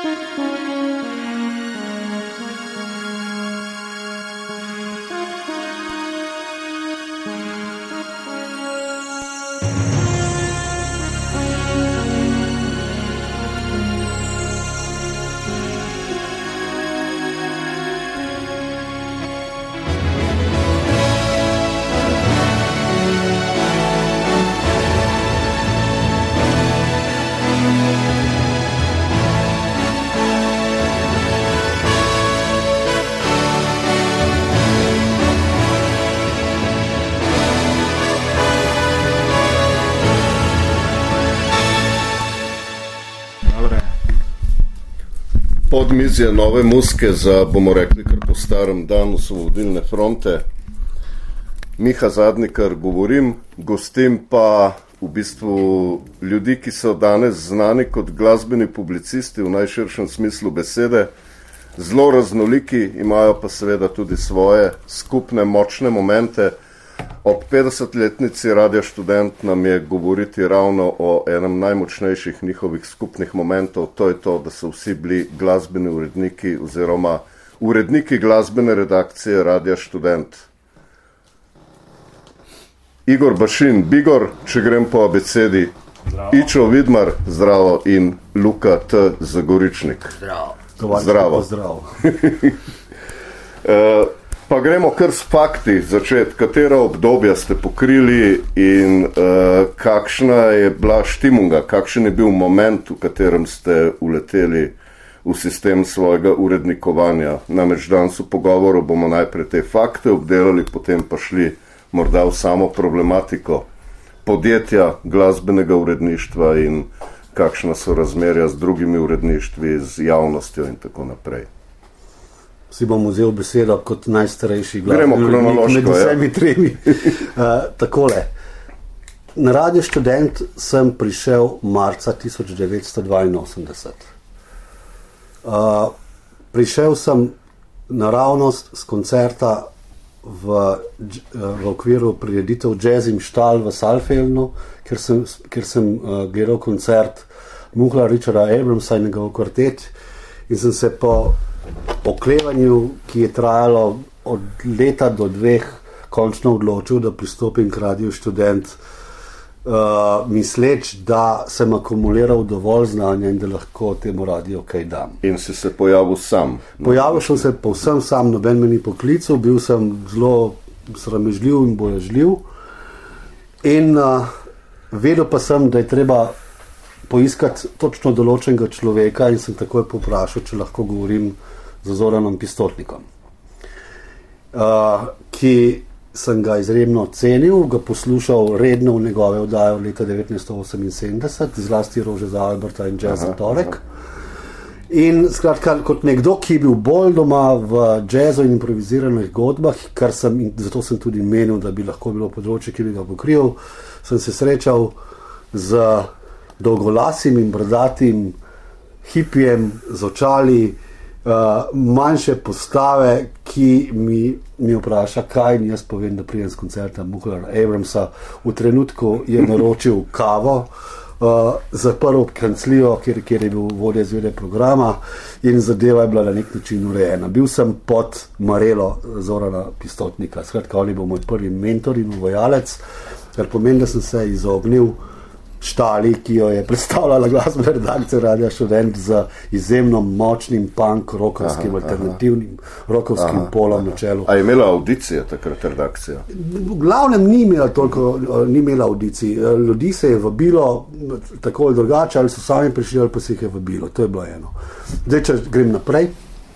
Podmizje nove muske za, bomo rekli, kar po starem dan Osvobodilne fronte. Miha Zadnikar govorim, gostim pa v bistvu ljudi, ki so danes znani kot glasbeni publicisti v najširšem smislu besede, zelo raznoliki, imajo pa seveda tudi svoje skupne močne momente. Ob 50-letnici Radia Študent nam je govoriti ravno o enem najmočnejših njihovih skupnih momentov, to je to, da so vsi bili glasbeni uredniki oziroma uredniki glasbene redakcije Radia Študent. Igor Bašin, Bigor, če grem po abecedi, Ičo Vidmar, zdravo, in Luka T. Zagoričnik. Zdravo. Zdravo. Pa gremo kar s fakti začeti, katera obdobja ste pokrili in kakšna je bila štimunga, kakšen je bil moment, v katerem ste uleteli v sistem svojega urednikovanja. Namreč danes v pogovoru bomo najprej te fakte obdelali, potem pa šli morda v samo problematiko podjetja, glasbenega uredništva in kakšna so razmerja z drugimi uredništvi, z javnostjo in tako naprej. Si bom vzel besedo kot najstarejši glasbenik med vsemi tremi. Takole. Na Radio Študent sem prišel marca 1982. Prišel sem naravnost z koncerta v okviru prireditev Jazz im Stall v Saalfeldnu, kjer sem gledal koncert Muhla Richarda Abramsa in njegov kvartet in sem se po oklevanju, ki je trajalo od leta do 2, končno odločil, da pristopim k Radio Študent, misleč, da sem akumuliral dovolj znanja in da lahko temu radiju kaj dam. In si se pojavil sam? Pojavil sem se povsem sam, noben me ni poklical, bil sem zelo sramežljiv in bojažljiv in vedel pa sem, da je treba poiskati točno določenega človeka in sem takoj poprašal, če lahko govorim z Zoranom Pistotnikom, ki sem ga izredno cenil, ga poslušal redno v njegove oddaje od leta 1978, zlasti Rože za Alberta in Jazz za torek. In skratka, kot nekdo, ki je bil bolj doma v jazzu in improviziranih godbah, zato sem tudi menil, da bi lahko bilo področje, ki bi ga pokril, sem se srečal z dolgolasim in brdatim hipijem z očali, manjše postave, ki mi vpraša, kaj in jaz povem, da prijem z koncerta Muhla Abramsa. V trenutku je naročil kavo, zaprl kanclijo, kjer je bil vodja izvedbe programa in zadeva je bila na nek način urejena. Bil sem pod marelo Zorana Pistotnika. Skratka, on je bil moj prvi mentor in uvajalec, kar pomeni, da sem se izognil štali, ki jo je predstavljala glasbena redakcija Radia Študent z izjemno močnim punk, rokovskim, alternativnim rokovskim polom na čelu. A je imela audicije takrat redakcija? V glavnem ni imela audicij. Ljudi se je vabilo tako ali drugače, ali so sami prišli, ali pa se jih je vabilo. To je bilo eno. Zdaj, če grem naprej.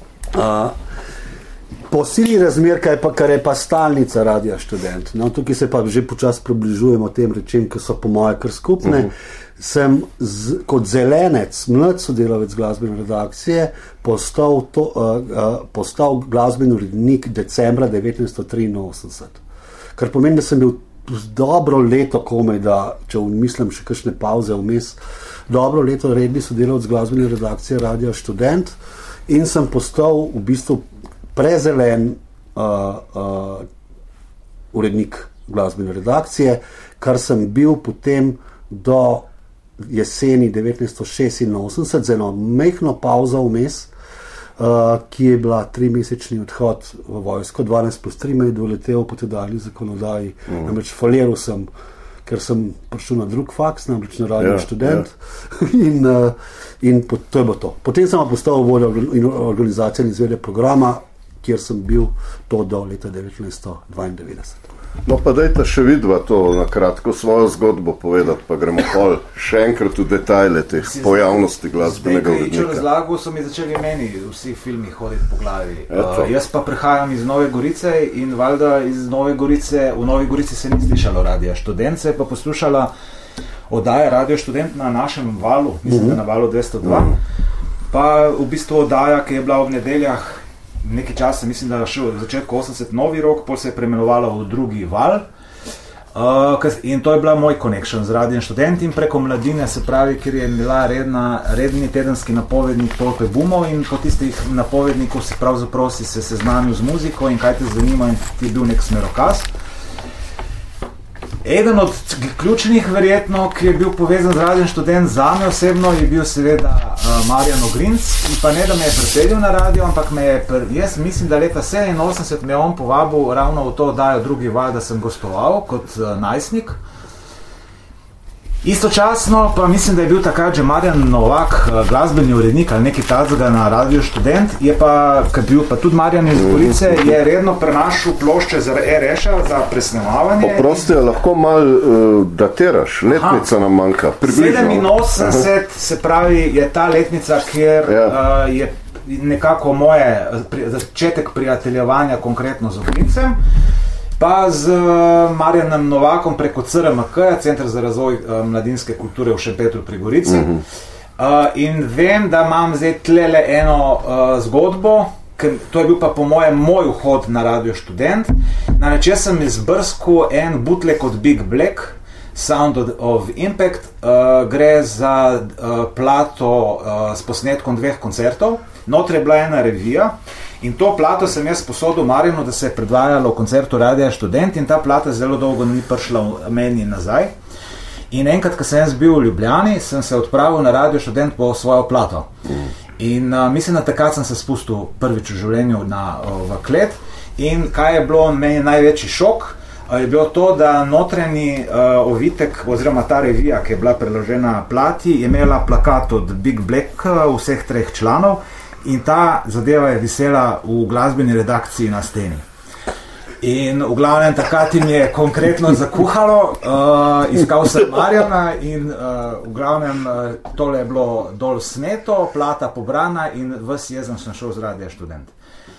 Po sili razmer, kar je pa stalnica Radia Študent. No, tukaj se pa že počasi približujemo tem rečem, ki so po moje kar skupne. Sem kot zelenec, mlad sodelavec glasbene redakcije, postal glasbeni urednik decembra 1983. Kar pomeni, da sem bil dobro leto komaj, da, če mislim še kakšne pauze vmes, dobro leto redni sodelavec glasbene redakcije Radia Študent in sem postal v bistvu prezelen urednik glasbene redakcije, kar sem bil potem do jeseni 1986 z eno mehko pauzo vmes, ki je bila 3-mesečni odhod v vojsko, 12+3 me je doletel po tedajni zakonodaji, namreč faliral sem, ker sem prišel na drug faks, namreč na Radio Študent in to je bilo to. Potem sem postal vodja organizacije in izvedbe programa, kjer sem bil to do leta 1992. No pa dajte še vidva to na kratko svojo zgodbo povedati, pa gremo pol še enkrat v detajle teh pojavnosti glasbenega urednika. Zdaj, razlago so mi začeli meni vsi filmi hoditi po glavi. Jaz pa prihajam iz Nove Gorice in valjda iz Nove Gorice, v Novi Gorici se ni slišalo Radia Študent, se je pa poslušala oddaja Radio Študent na našem valu, mislim, da na valu 202, pa v bistvu oddaja, ki je bila v nedeljah nekaj časa, mislim, da še v začetku 80 Novi rok, potem se je preimenovala v drugi val, in to je bila moj connection z Radiem Študent in preko Mladine, se pravi, ker je bila redni tedenski napovednik Tolpe Bumov in po tistih napovednikov si pravzaprav si se seznanil z muziko in kaj te zanima in ti je bil nek smerokaz. Eden od ključnih verjetno, ki je bil povezan z Radiem Študent zame osebno, je bil seveda Marjan Ogrinc, ki pa ne, da me je pripeljal na radio, ampak jaz mislim, da leta 87 me je on povabil ravno v to oddajo drugi val, da sem gostoval kot najstnik. Istočasno pa mislim, da je bil takrat že Marjan Novak glasbeni urednik ali nekaj takega na Radio Študent, je pa, kad bil pa tudi Marjan iz Gorice, je redno prenašal plošče za RŠ za presnemavanje. Oprosti, lahko malo datiraš, letnica nam manjka, približno. 87, se pravi, je ta letnica, kjer je nekako moje začetek prijateljevanja konkretno z Ogrincem, pa z Marjanom Novakom preko CRMK, Center za razvoj mladinske kulture v Šempetru pri Gorici. In vem, da imam zdaj tlele eno zgodbo, to je bil pa po mojem moj vhod na Radio Študent. Namreč jaz sem izbrskal en bootleg od Big Black, Sound of Impact, gre za plato s posnetkom 2 koncertov. Notre je bila ena revija in to plato sem jaz posodil Marjanu, da se je predvajalo v koncertu Radia Študent in ta plata zelo dolgo ni prišla meni nazaj. In enkrat, ko sem jaz bil v Ljubljani, sem se odpravil na Radio Študent po svojo plato. In mislim, da takrat sem se spustil prvič v življenju v klet in kaj je bilo meni največji šok, je bilo to, da notranji ovitek oziroma ta revija, ki je bila preložena plati, je imela plakat od Big Black vseh 3 članov in ta zadeva je visela v glasbeni redakciji na steni. In v glavnem takrat jim je konkretno zakuhalo, iskal sem Marjana in v glavnem tole je bilo dol sneto, plata pobrana in ves jezen sem šel z Radia Študent.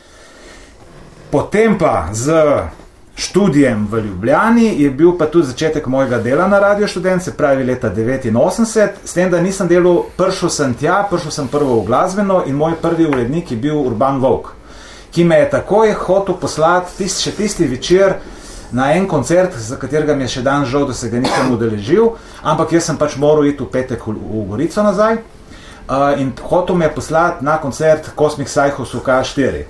Potem pa z študijem v Ljubljani je bil pa tudi začetek mojega dela na Radio Študent, se pravi leta 89, s tem, da nisem delal, prišel sem prvo v glasbeno in moj prvi urednik je bil Urban Volk, ki me je takoj hotel poslati še tisti večer na en koncert, za katerega mi je še dan žal, da se ga nisem udeležil, ampak jaz sem pač moral iti v petek v Gorico nazaj in hotel me je poslati na koncert Cosmic Psychos v K4.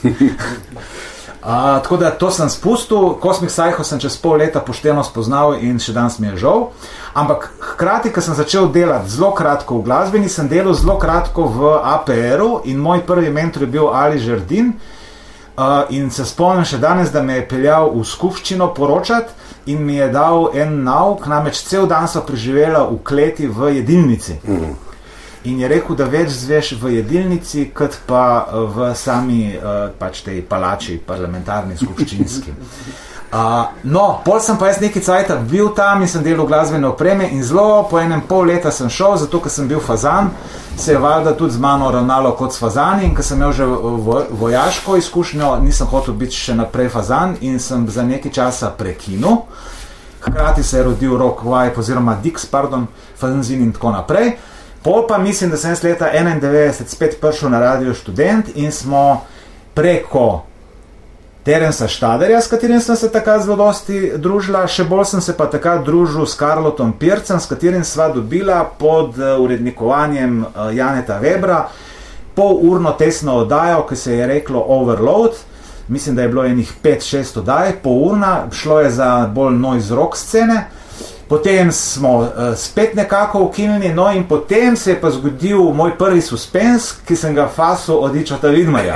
Tako da to sem spustil, Cosmic Psycho sem čez pol leta pošteno spoznal in še danes mi je žal, ampak hkrati, ko sem začel delati zelo kratko v glasbeni, sem delal zelo kratko v APR-u in moj prvi mentor je bil Ali Žerdin in se spomnim še danes, da me je peljal v skupščino poročati in mi je dal en nauk, namreč cel dan so preživela v kleti v jedilnici. In je rekel, da več zveš v jedilnici, kot pa v sami pač tej palači parlamentarni skupščinski. No, pol sem pa jaz nekaj cajta bil tam in sem delal glasbene opreme in zelo po enem pol leta sem šel, zato ker sem bil fazan, se je valjda tudi z mano ravnalo kot s fazani in ker sem imel že vojaško izkušnjo, nisem hotel biti še naprej fazan in sem za nekaj časa prekinul. Hkrati se je rodil Rock Vibe oziroma Dix, fanzin in tako naprej. Pol pa mislim, da sem leta 91 spet prišel na Radio Študent in smo preko Terensa Štaderja, s katerim sem se takrat zelo dosti družila, še bolj sem se pa takrat družil s Karlotom Pircem, s katerim sva dobila pod urednikovanjem Janeta Webra polurno tesno oddajo, ki se je reklo Overload. Mislim, da je bilo enih 5-6 oddaj, polurna, šlo je za bolj noise rock scene. Potem smo spet nekako ukinili, no in potem se je pa zgodil moj prvi suspens, ki sem ga fasil od Ičota Vidmarja.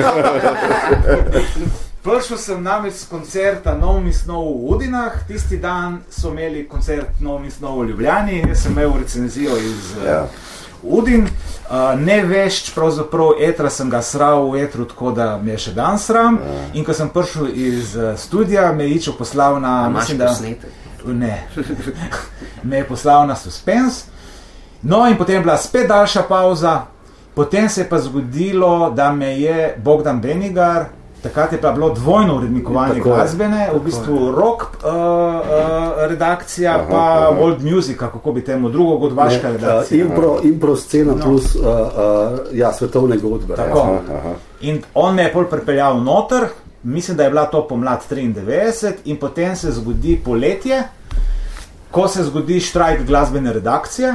Prišel sem namreč z koncerta No Miss No v Udinah, tisti dan so imeli koncert No Miss No v Ljubljani in jaz sem imel recenzijo iz Udin. Ne vešč, pravzaprav etra sem ga sral v etru, tako da me je še dan sram. In ko sem prišel iz studija, me je Ičo poslal na... Imaš posnetek? Ne, me je poslal na suspens. No in potem je bila spet daljša pauza. Potem se je pa zgodilo, da me je Bogdan Benigar, takrat je pa bilo dvojno urednikovanje glasbene, v bistvu rock redakcija, pa world music, kako bi temu, drugo godvaška redakcija. Impro scena plus svetovne godbe. Tako. In on me je pol pripeljal noter, mislim, da je bila to pomlad 93 in potem se zgodi poletje, ko se zgodi štrajk glasbene redakcije.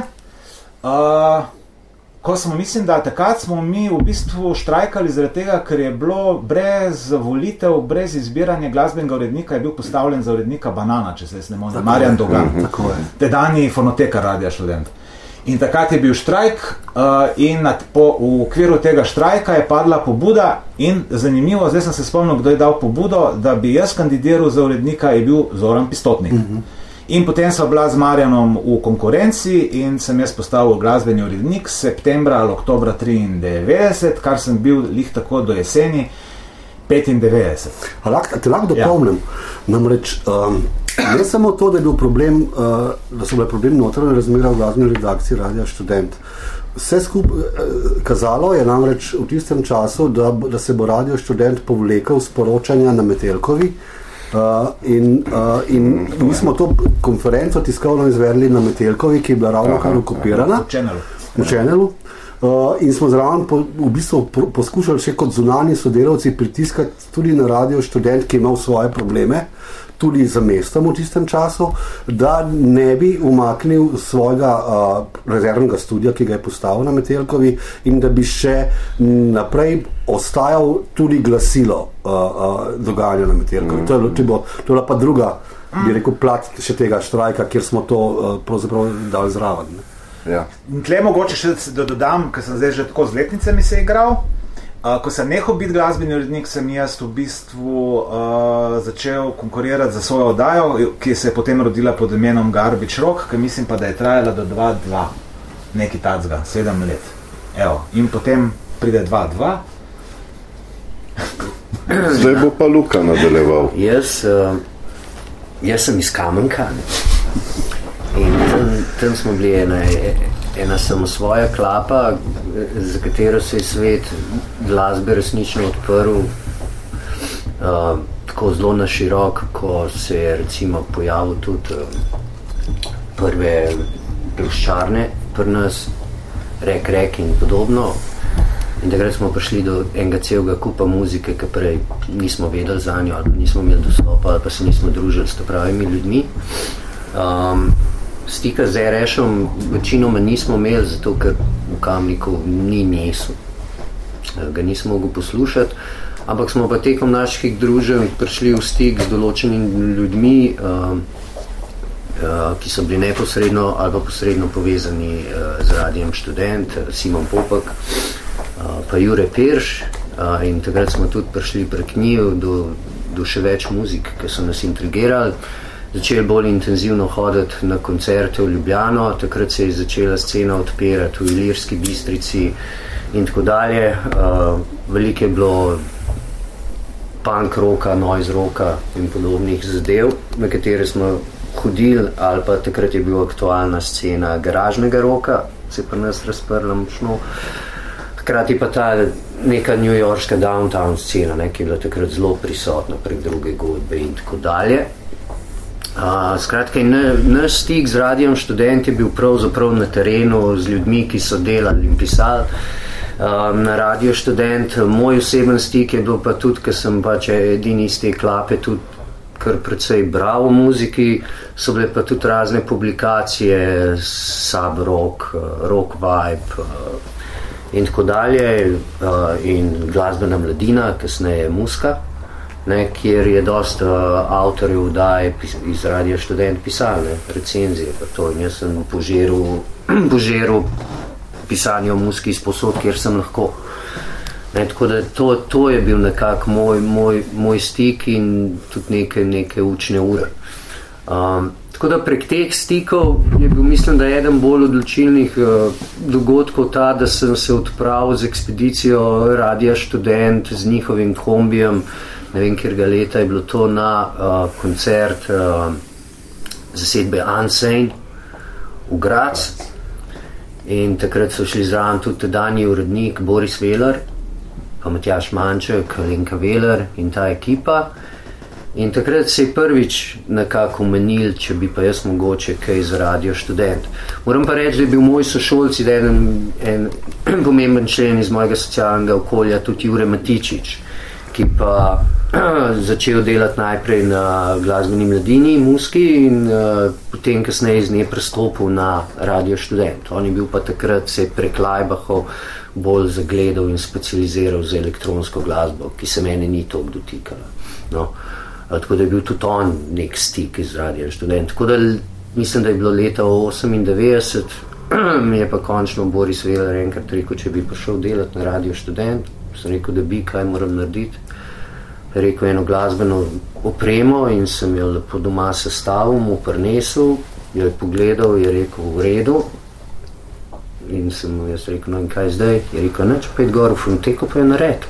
Mislim, da takrat smo mi v bistvu štrajkali zaradi tega, ker je bilo brez volitev, brez izbiranja glasbenega urednika, je bil postavljen za urednika Banana, če se jaz ne motim, Marjan Dogan, tedajni fonotekar Radia Študent. In takrat je bil štrajk in v okviru tega štrajka je padla pobuda in zanimivo, zdaj sem se spomnil, kdo je dal pobudo, da bi jaz kandidiral za urednika, je bil Zoran Pistotnik. In potem sva bila z Marjanom v konkurenci in sem jaz postavil glasbeni urednik septembra ali oktobra 93, kar sem bil lih tako do jeseni 95. Te lahko dopolnim, namreč ne samo to, da je bil problem, da so bile problem notranje razmere v glasbeni redakciji Radia Študent. Vse skupaj kazalo je namreč v tistem času, da se bo Radio Študent povlekel z poročanja na Metelkovi, in mi smo to konferenco tiskovno izvedli na Metelkovi, ki je bila ravno kar okupirana v Channelu, in smo zraven v bistvu poskušali še kot zunanji sodelavci pritiskati tudi na Radio Študent, ki je imel svoje probleme tudi za mestom v tistem času, da ne bi umaknil svojega rezervnega studia, ki ga je postavil na Metelkovi, in da bi še naprej ostajal tudi glasilo dogajanja na Metelkovi. To je bila pa druga, bi rekel, plat še tega štrajka, kjer smo to pravzaprav dali zraven. In tle mogoče še dodam, ker sem zdaj že tako z letnicami se igral. Ko sem nehal biti glasbeni urednik, sem jaz v bistvu začel konkurirati za svojo oddajo, ki se je potem rodila pod imenom Garbage Rock, ki mislim pa, da je trajala do 2-2, neki tacga, 7 let. Evo, in potem pride 2-2. Zdaj bo pa Luka nadaljeval. Jaz sem iz Kamenka in tam smo bili ena samosvoja klapa, za katero se je svet glasbe resnično odprl tako zelo na širok, ko se je recimo pojavil tudi prve ploščarne pri nas, Rek in podobno. In takrat smo prišli do enega celega kupa muzike, ki prej nismo vedeli za njo, ali nismo imeli dostopa, ali pa se nismo družili s pravimi ljudmi. Stika z RŠ-om večinoma nismo imeli, zato ker v Kamniku ni mesu. Ga nismo mogli poslušati, ampak smo pa tekom naših druženj prišli v stik z določenimi ljudmi, ki so bili neposredno ali pa posredno povezani z Radijem Študent, Simon Popak, pa Jure Perš, in takrat smo tudi prišli prek njih do še več muzik, ki so nas intrigirali. Začeli bolj intenzivno hoditi na koncerte v Ljubljano, takrat se je začela scena odpirati v Ilirski Bistrici in tako dalje. Veliko je bilo punk rocka, noise rocka in podobnih zadev, na katere smo hodili, ali pa takrat je bila aktualna scena garažnega rocka, se je pri nas razprla močno. Hkrati pa ta neka newyorška downtown scena, ki je bila takrat zelo prisotna prek druge godbe in tako dalje. Skratka, naš stik z Radijem Študent je bil pravzaprav na terenu z ljudmi, ki so delali in pisali na Radio Študent. Moj oseben stik je bil pa tudi, ker sem pač edini iz te klape tudi kar precej bral o muziki, so bile pa tudi razne publikacije, Sub Rock, Rock Vibe in tako dalje, in Glasbena mladina, kasneje Muska. kjer je dosta avtorjev vdaj iz Radia Študent pisali recenzije, pa to, in jaz sem požeral pisanje o muziki izposod, kjer sem lahko. Tako da to je bil nekako moj stik in tudi neke učne ure. Tako da prek teh stikov je bil, mislim, da je eden bolj odločilnih dogodkov ta, da sem se odpravil z ekspedicijo Radia Študent z njihovim kombijem, ne vem, kjerga leta je bilo to, na koncert zasedbe Unsane v Graz. In takrat so šli zraven tudi tedanji urednik Boris Veler, pa Matjaž Manček, Lenka Veler in ta ekipa. In takrat se je prvič nekako omenil, če bi pa jaz mogoče kaj za Radio Študent. Moram pa reči, da je bil moj sošolci en pomemben člen iz mojega socialnega okolja, tudi Jure Matičič, ki pa začel delati najprej na Glasbeni mladini, muziki, in potem kasneje iz nje prestopil na Radio Študent. On je bil pa takrat se prek Laibachov bolj zagledal in specializiral za elektronsko glasbo, ki se mene ni toliko dotikala. No. Tako da je bil tudi on nek stik iz Radia Študent. Tako da mislim, da je bilo leta 98, mi je pa končno Boris Veler enkrat rekel, če bi prišel delati na Radio Študent. Sem rekel, da bi, kaj moram narediti. Rekel eno glasbeno opremo in sem jo lepo doma sestavil, mu prinesel, jo je pogledal, je rekel v redu. In sem mu jaz rekel, no in kaj zdaj? Je rekel, neč, pet gor v fonoteku, pa je nared.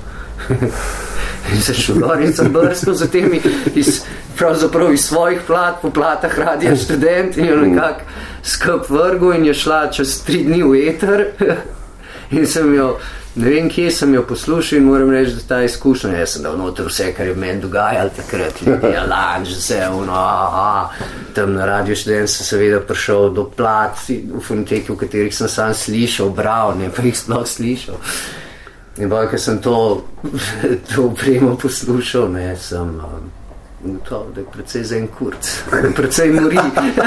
In se šel gor in sem brskal za temi pravzaprav iz svojih plat po platah Radia Študent in jo nekako skup vrgu in je šla čez 3 dni v eter in sem jo, ne vem kje sem jo poslušal in moram reči, da ta izkušnja, jaz sem dal noter vse, kar je v meni dogajalo takrat, ljudje, lanč, vse, tam na Radio Študent sem seveda prišel do plat v fonoteki, v katerih sem sam slišal, bral, ne pa jih sploh slišal. In bolj, ker sem to opremo poslušal, sem gotovo, da je precej za en kurc, precej mori.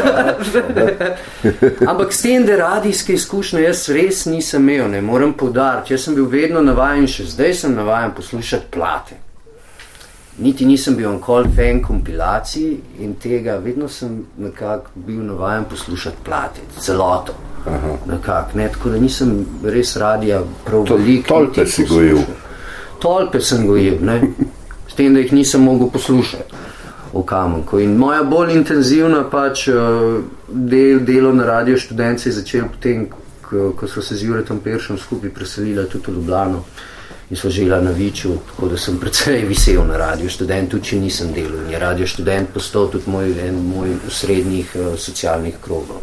Ampak s tem, da radijske izkušnje jaz res nisem imel, ne moram poudariti, jaz sem bil vedno navajen, še zdaj sem navajen poslušati plate. Niti nisem bil onkoli fan kompilacij in tega, vedno sem nekako bil navajen poslušati plate, celoto. Nekako, ne, tako da nisem res radija prav veliko. Tolpe si gojil. Tolpe sem gojil, ne, s tem, da jih nisem mogel poslušati v Kamenku. In moja bolj intenzivna pač delo na Radio Študent se je začel potem, ko so se z Juretom Peršem skupaj preselila tudi v Ljubljano in so žela na Viču, tako da sem precej visel na Radio Študent, tudi če nisem delal. In je Radio Študent postal tudi moj srednjih socialnih krogov.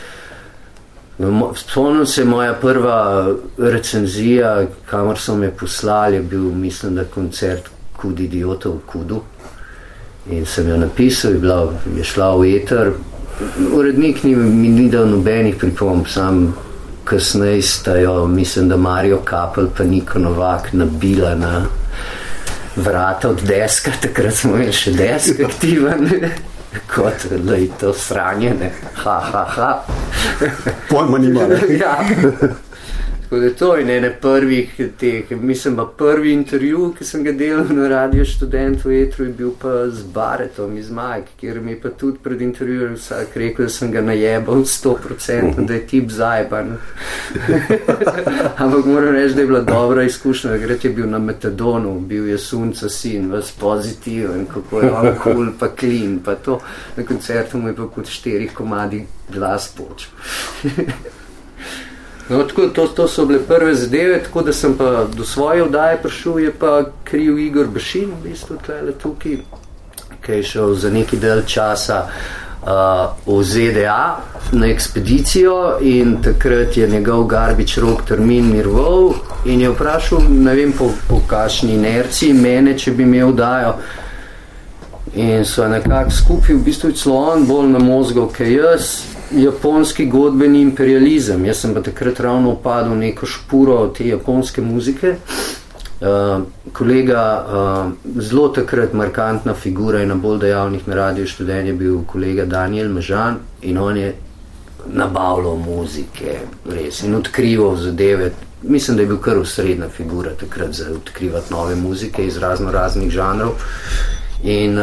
Spomnim se, moja prva recenzija, kamor so me poslali, je bil, mislim, da koncert Kud idiotov v Kudu. In sem jo napisal, je šla v eter. Urednik mi ni dal nobenih pripomb, sam kasneje sta jo, mislim, da Mario Kapel pa Niko Novak nabila na vrata od deska, takrat smo imeli še desk aktiven. Kot, da je to sranje, ne, Pojma nima, ne. Ja. Tako da to je ene prvih teh, mislim pa prvi intervju, ki sem ga delal na Radio Študent v etru, je bil pa z Baretom iz Majk, kjer mi je pa tudi pred intervjujem vsak rekel, da sem ga najebal 100%, da je tip zajban. Ampak moram reči, da je bila dobra izkušnja, takrat je bil na Metadonu, bil je Sunca sin, vas pozitiven, kako je on cool, pa clean, pa to na koncertu mu je pa kot 4 komadi glas počel. No, tako, to so bile prve zadeve, tako da sem pa do svoje vdaje prišel, je pa kriv Igor Bašin, v bistvu tukaj, ki je šel za neki del časa v ZDA na ekspedicijo in takrat je njegov Garbič Rok termin mirval in je vprašal, ne vem po kakšni inerciji, mene, če bi imel vdajo. In so nekako skupaj, v bistvu celo on bolj namozgal, kaj jaz, japonski godbeni imperializem. Jaz sem pa takrat ravno upadil neko špuro te japonske muzike. Kolega, zelo takrat markantna figura in na bolj dejavnih na Radio Študent je bil kolega Daniel Mežan in on je nabavljal muzike, res, in odkrival zadeve. Mislim, da je bil kar osrednja figura takrat za odkrivati nove muzike iz raznih žanrov. In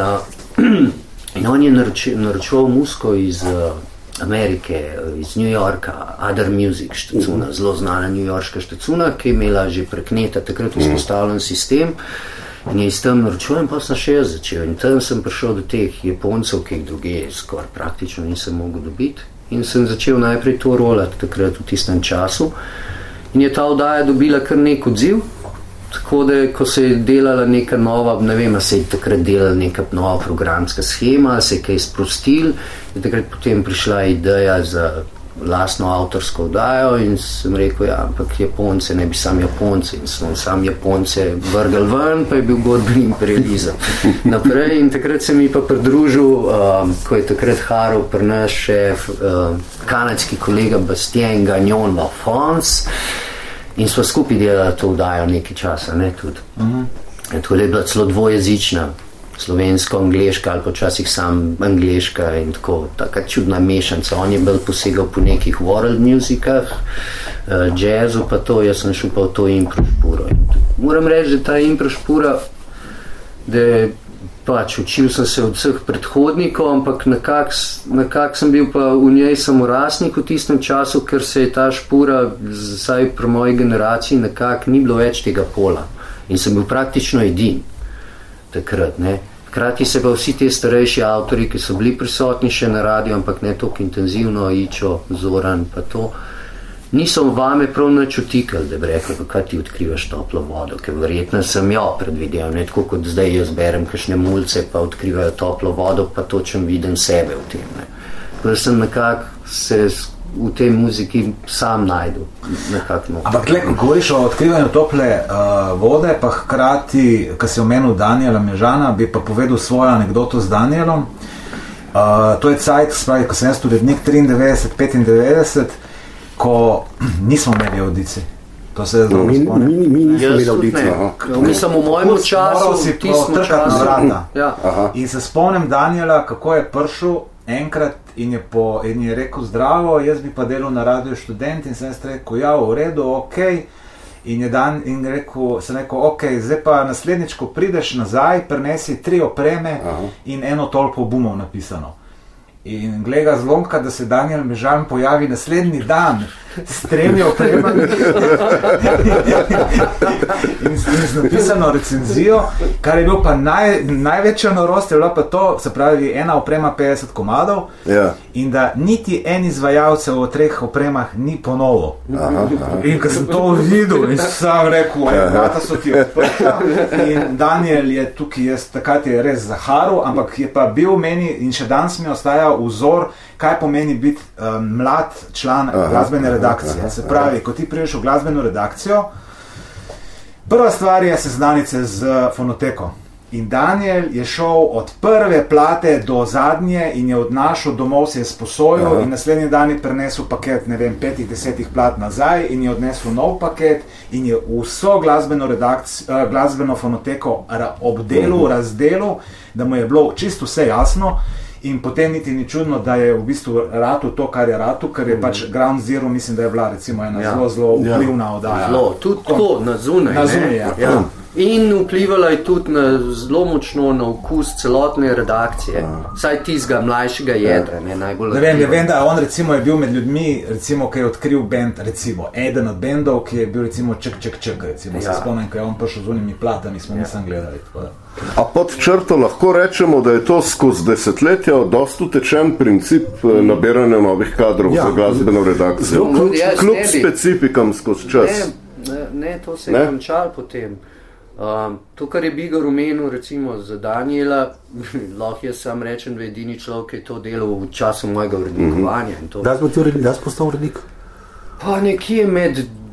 on je naročeval muziko iz Amerike, iz New Yorka, Other Music štacuna, zelo znana newyorška štacuna, ki je imela že prek neta takrat vzpostavljen sistem. In je iz tam naročil in pa sem še jaz začel. In tam sem prišel do teh Japoncev, ki jih druge skoraj praktično nisem mogel dobiti. In sem začel najprej to rolati takrat v tistem času. In je ta oddaja dobila kar nek odziv, tako da ko se je delala neka nova, ne vem, se je takrat delala neka nova programska schema, se je kaj sprostil, je takrat potem prišla ideja za lastno avtorsko oddajo in sem rekel, ja, ampak Japonce, ne bi sam Japonce, in smo sam Japonce vrgal ven, pa je bil godbeni imperializem naprej. In takrat se mi pa pridružil, ko je takrat haral pri naš šef, kanadski kolega Bastien Gagnon Lafrance, in smo skupaj delali to oddajo nekaj časa, ne, tudi. Tako je bila celo dvojezična, slovensko-angleška ali počasih sam angleška in tako, taka čudna mešanca. On je bolj posegal po nekih world musicah, jazzu pa to, jaz sem šel pa v to improšpuro. Moram reči, da ta improšpura, da pač učil sem se od vseh predhodnikov, ampak nekak sem bil pa v njej samorastnik v tistem času, ker se je ta špura, vsaj pri moji generaciji, nekak ni bilo več tega pola. In sem bil praktično edin takrat, ne. Hkrati se pa vsi te starejši avtori, ki so bili prisotni še na radiju, ampak ne toliko intenzivno, Ičo, Zoran pa to, niso vame prav nič utikali, da bi rekli, kaj ti odkrivaš toplo vodo, ker verjetno sem jo predvideval, ne tako kot zdaj jaz berem kakšne mulce, pa odkrivajo toplo vodo, pa točno vidim sebe v tem, ne. Tako da sem nekako se v tej muziki sam najdu. Ampak tle, ko govoriš o odkrivanju tople vode, pa hkrati, ko si omenil Daniela Mežana, bi pa povedal svojo anekdoto z Danielom. To je cajt, spravi, ko sem jaz urednik 93-95, ko nismo imeli audici. To se je dobro spomnim. Mi nismo imeli audici. Mi smo v mojem času, ti smo trkati na vrata. Ja. In se spomnim Daniela, kako je prišel enkrat in je rekel zdravo, jaz bi pa delal na Radiu Študent, in sem rekel, ja, v redu, okej. In sem rekel, okej, zdaj pa naslednjič, ko prideš nazaj, prinesi 3 opreme in 1 tolpo albumov napisano. In gleda zlomka, da se Daniel Mežan pojavi naslednji dan s 3 opremami in z napisano recenzijo, kar je bil pa največja norost, je bila pa to, se pravi, 1 oprema 50 komadov, in da niti en izvajalcev v 3 opremah ni ponovil. In ko sem to videl, in sam rekel, vrata so ti odprta, in Daniel je tukaj, takrat je res zaharil, ampak je pa bil meni, in še danes mi ostaja vzor, kaj pomeni biti mlad član glasbene redakcije. Se pravi, ko ti priješ v glasbeno redakcijo, prva stvar je seznanice z fonoteko. In Daniel je šel od prve plate do zadnje in je odnašal domov, se je sposojil in naslednji dan je prinesel paket, ne vem, 5-10 plat nazaj in je odnesel nov paket in je vso glasbeno fonoteko obdelal, razdelal, da mu je bilo čisto vse jasno. In potem niti ni čudno, da je v bistvu ratu to, kar je ratu, ker je pač Ground Zero, mislim, da je bila recimo ena zelo vplivna oddaja. Tudi tako, na zunaj. Na zunaj, ja. In vplivala je tudi zelo močno na okus celotne redakcije, vsaj tistega mlajšega jedra. Ne vem, da on recimo je bil med ljudmi, recimo, ki je odkril band, recimo, eden od bendov, ki je bil recimo Ček, recimo, se spomnim, ko je on prišel z unimi platami, smo nisem gledali. A pod črto lahko rečemo, da je to skozi desetletja dosti utečen princip nabiranja novih kadrov za glasbeno redakcijo? Kljub specifikam skozi čas. Ne, to se je končalo potem. To, kar je Bigar omenil, recimo za Daniela, lahko jaz sam rečem, da je edini človek, ki je to delal v času mojega urednikovanja. Da si postal urednik? Pa nekje med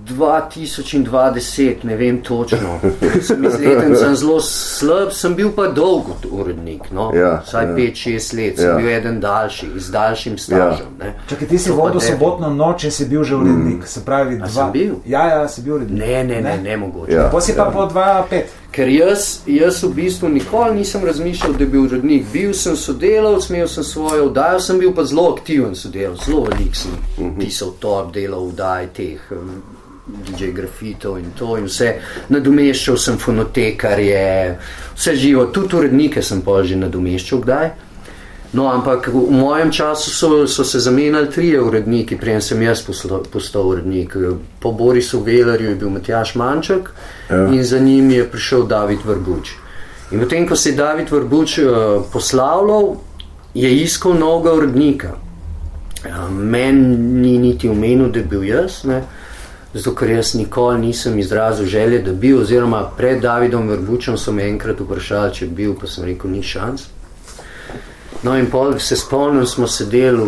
2010, ne vem točno. Sem izleten, sem zelo slab, sem bil pa dolgo urednik, no? Vsaj 5-6 let, sem bil eden daljši, z daljšim stažem. Čakaj, ti si vodil Sobotno noč in si bil že urednik, se pravi sem bil? Ja, si bil urednik. Ne mogoče. Pa si pa po 2-5. Ker jaz v bistvu nikoli nisem razmišljal, da bi bil urednik. Bil sem sodelavc, imel sem svojo vdajo, sem bil pa zelo aktiven sodelavc, zelo velik sem pisal top, delal vdaj teh DJ grafitov in to in vse. Nadomeščal sem fonotekarje, vse živo, tudi urednike sem pa že nadomeščal kdaj. No, ampak v mojem času so se zamenjali 3 uredniki, preden sem jaz postal urednik. Po Borisu Velerju je bil Matjaž Manček in za njim je prišel David Vrbuč. In potem, ko se je David Vrbuč poslavljal, je iskal novega urednika. Meni ni niti omenil, da je bil jaz, ne? Zato, ker jaz nikoli nisem izrazil želje, da bi, oziroma pred Davidom Vrbučem so me enkrat vprašali, če bil, pa sem rekel, ni šans. No in pol se spomnim, smo sedeli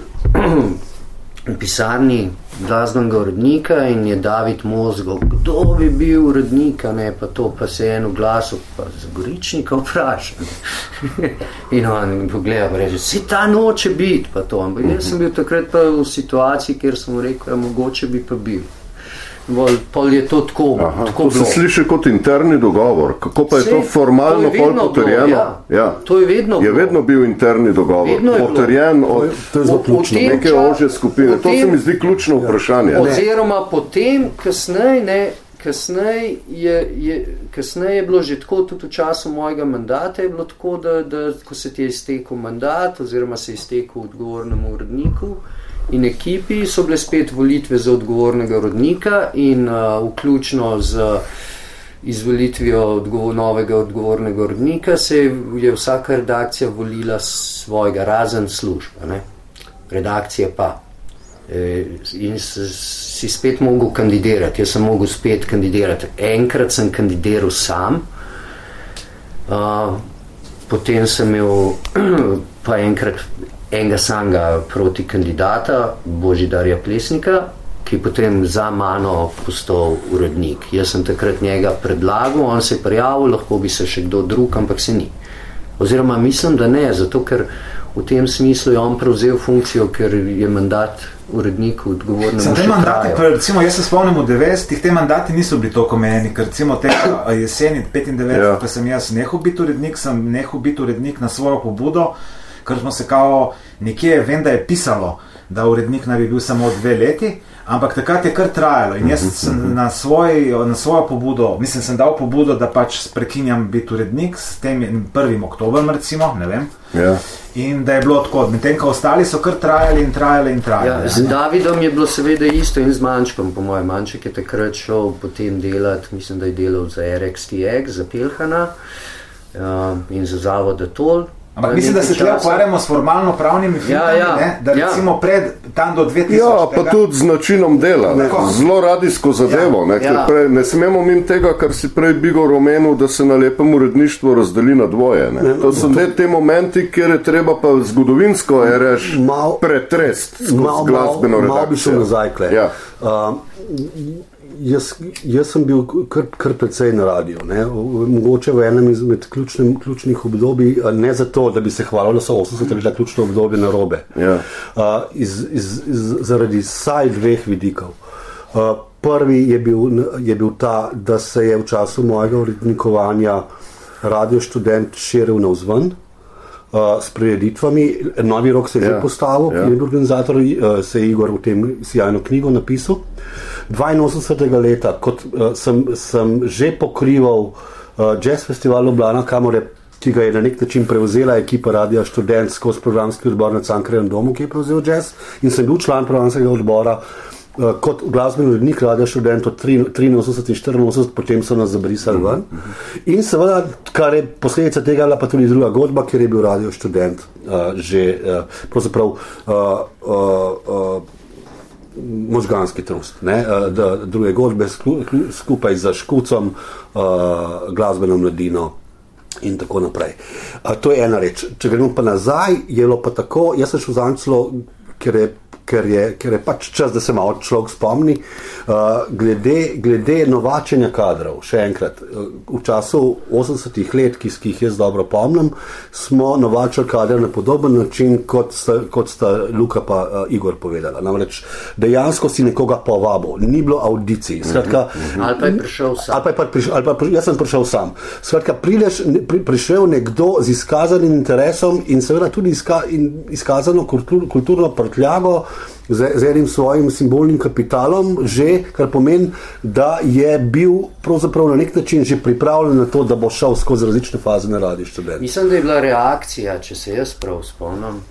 v pisarni glasbenega urednika in je David mozgal, kdo bi bil urednika, ne, pa to, pa se je eno glasu, pa za Goričnika vprašal. In on pogleda, pa reče, si ta noče biti, pa to. Ampak jaz sem bil takrat pa v situaciji, kjer sem rekel, mogoče bi pa bil. Pol je to tako to bilo. Se sliši kot interni dogovor. Kako pa je to formalno pol potrjeno? To je vedno bilo. Je vedno bil interni dogovor. Potrjen od neke ožje skupine. To se mi zdi ključno vprašanje. Oziroma potem, kasneje je bilo že tako, tudi v času mojega mandata je bilo tako, da ko se ti je iztekel mandat, oziroma se je iztekel odgovornemu uredniku in ekipi, so bile spet volitve za odgovornega urednika in vključno z izvolitvijo novega odgovornega urednika se je vsaka redakcija volila svojega, razen službe, ne? Redakcija pa. In si spet mogel kandidirati. Jaz sem mogel spet kandidirati. Enkrat sem kandidiral sam, potem sem imel pa enkrat enega samega proti kandidata, Božidarja Plesnika, ki je potem za mano postal urednik. Jaz sem takrat njega predlagal, on se je prijavil, lahko bi se še kdo drug, ampak se ni. Oziroma mislim, da ne, zato ker v tem smislu je on prevzel funkcijo, ker je mandat uredniku odgovornemu še trajal. Recimo, jaz se spomnim v 90-ih, te mandati niso bili toliko omejeni, ker recimo te jeseni 95, ko sem jaz nehal biti urednik na svojo pobudo, ker smo se kao nekje, vem, da je pisalo, da urednik naj bi bil samo 2 leti, ampak takrat je kar trajalo in jaz sem na svojo pobudo, mislim, sem dal pobudo, da pač prekinjam biti urednik s tem 1. oktobrom, recimo, ne vem, in da je bilo tako, medtem ko ostali so kar trajali. Z Davidom je bilo seveda isto in z Mančkom, po mojem. Manček je takrat šel potem delati, mislim, da je delal za RXTX, za Pelhana in za Zavod Atol. Ampak mislim, da se tukaj ukvarjamo s formalno pravnimi filtrami, da recimo pred tam do 2000. Ja, pa tudi z načinom dela, zelo radijsko zadevo, ker ne smemo mimo tega, kar si prej Bigor omenil, da se na lepem uredništvu razdeli na dvoje. To so te momenti, kjer je treba pa zgodovinsko pretrest skozi glasbeno redakcijo. Malo bi šel nazaj, Jaz sem bil kar precej na radiju, mogoče v enem izmed ključnih obdobij, ne zato, da bi se hvalil, da so 80 leta ključno obdobje narobe. Zaradi vsaj 2 vidikov. Prvi je bil ta, da se je v času mojega urednikovanja Radio Študent širil navzven s prireditvami. Novi rok se je že postavil, ki je bil organizator, se je Igor v tem sjajno knjigo napisal. 82. leta, kot sem že pokrival jazz festival Ljubljana, ki ga je na nek način prevzela ekipa Radia Študent skozi programski odbor na Cankarjevem domu, ki je prevzel jazz, in sem bil član programskega odbora kot glasbeni urednik Radia Študent od 83 in 84, potem so nas zabrisali ven. In seveda, kar je posledica tega, pa tudi druga godba, ker je bil Radio Študent že pravzaprav možganski trust, druge godbe skupaj z Škucom, glasbeno mladino in tako naprej. To je ena reč. Če gremo pa nazaj, je bilo pa tako, jaz sem šel zanjclo, ker je ker je pač čas, da se malo človek spomni. Glede novačenja kadrov, še enkrat, v času 80-ih let, ki jih jaz dobro pomnim, smo novačili kader na podoben način, kot sta Luka pa Igor povedala. Namreč dejansko si nekoga povabil, ni bilo audicij. Skratka, ali pa je prišel sam. Jaz sem prišel sam. Skratka, prišel nekdo z izkazanim interesom in seveda tudi izkazano kulturno prtljago z enim svojim simbolnim kapitalom, že, kar pomeni, da je bil pravzaprav na nek način že pripravljen na to, da bo šel skozi različne faze na Radiu Študent. Mislim, da je bila reakcija, če se jaz prav spomnim,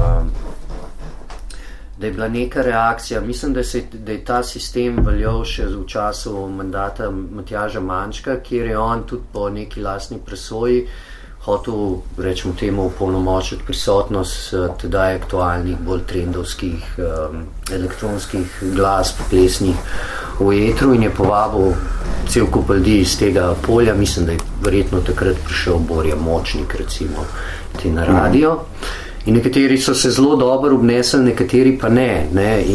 da je bila neka reakcija. Mislim, da je ta sistem veljal še v času mandata Matjaža Mančka, kjer je on tudi po neki lastni presoji hotel, rečemo temu, polnomočiti prisotnost tedaj aktualnih, bolj trendovskih elektronskih glasb, plesnih v etru in je povabil cel kup ljudi iz tega polja. Mislim, da je verjetno takrat prišel Borja Močnik, recimo, na radio. In nekateri so se zelo dobro obnesli, nekateri pa ne.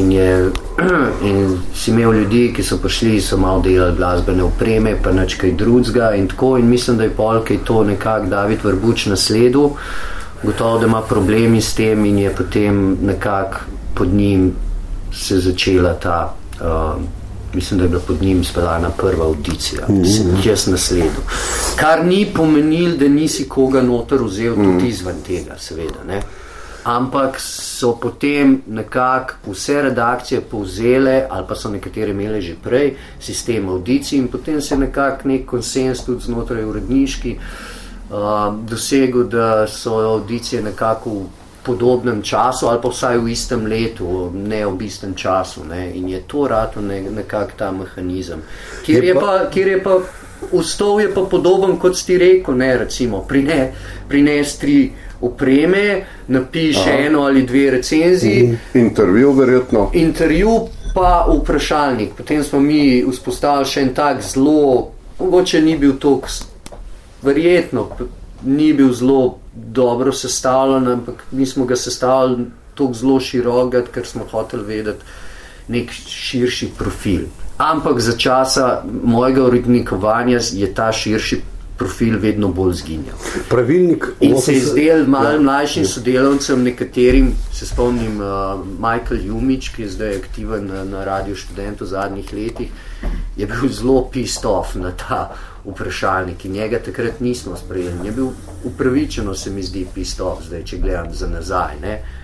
In si imel ljudi, ki so prišli, so malo delali glasbene opreme, pa nič kaj drugega in tako. In mislim, da je polkaj to nekako David Vrbuč nasledil. Gotovo, da ima problemi s tem in je potem nekako pod njim se začela ta, mislim, da je bila pod njim speljana prva audicija, jaz nasledil. Kar ni pomenil, da nisi koga noter vzel tudi izven tega, seveda, ne. Ampak so potem nekako vse redakcije povzele, ali pa so nekatere imele že prej, sistem audicij in potem se nekako nek konsens tudi znotraj uredniški dosegel, da so audicije nekako v podobnem času ali pa vsaj v istem letu, ne v istem času, ne. In je to rato nekako ta mehanizem. Kjer je pa ustov je pa podoben, kot si rekel, ne, recimo, prines 3 opreme, napiše eno ali 2 recenziji. Intervju verjetno. Intervju pa vprašalnik. Potem smo mi vzpostavili še en tak zelo, mogoče ni bil toliko, verjetno ni bil zelo dobro sestavljen, ampak mi smo ga sestavili toliko zelo širokega, ker smo hoteli vedeti nek širši profil. Ampak za časa mojega urednikovanja je ta širši profil vedno bolj zginjal. In se je zdel malo mlajšim sodelavcem, nekaterim, se spomnim Michael Jumič, ki je zdaj aktiven na Radiu Študent v zadnjih letih, je bil zelo pissed off na ta vprašalnik in njega takrat nismo sprejeli. Je bil upravičeno, se mi zdi, pissed off, zdaj, če gledam za nazaj.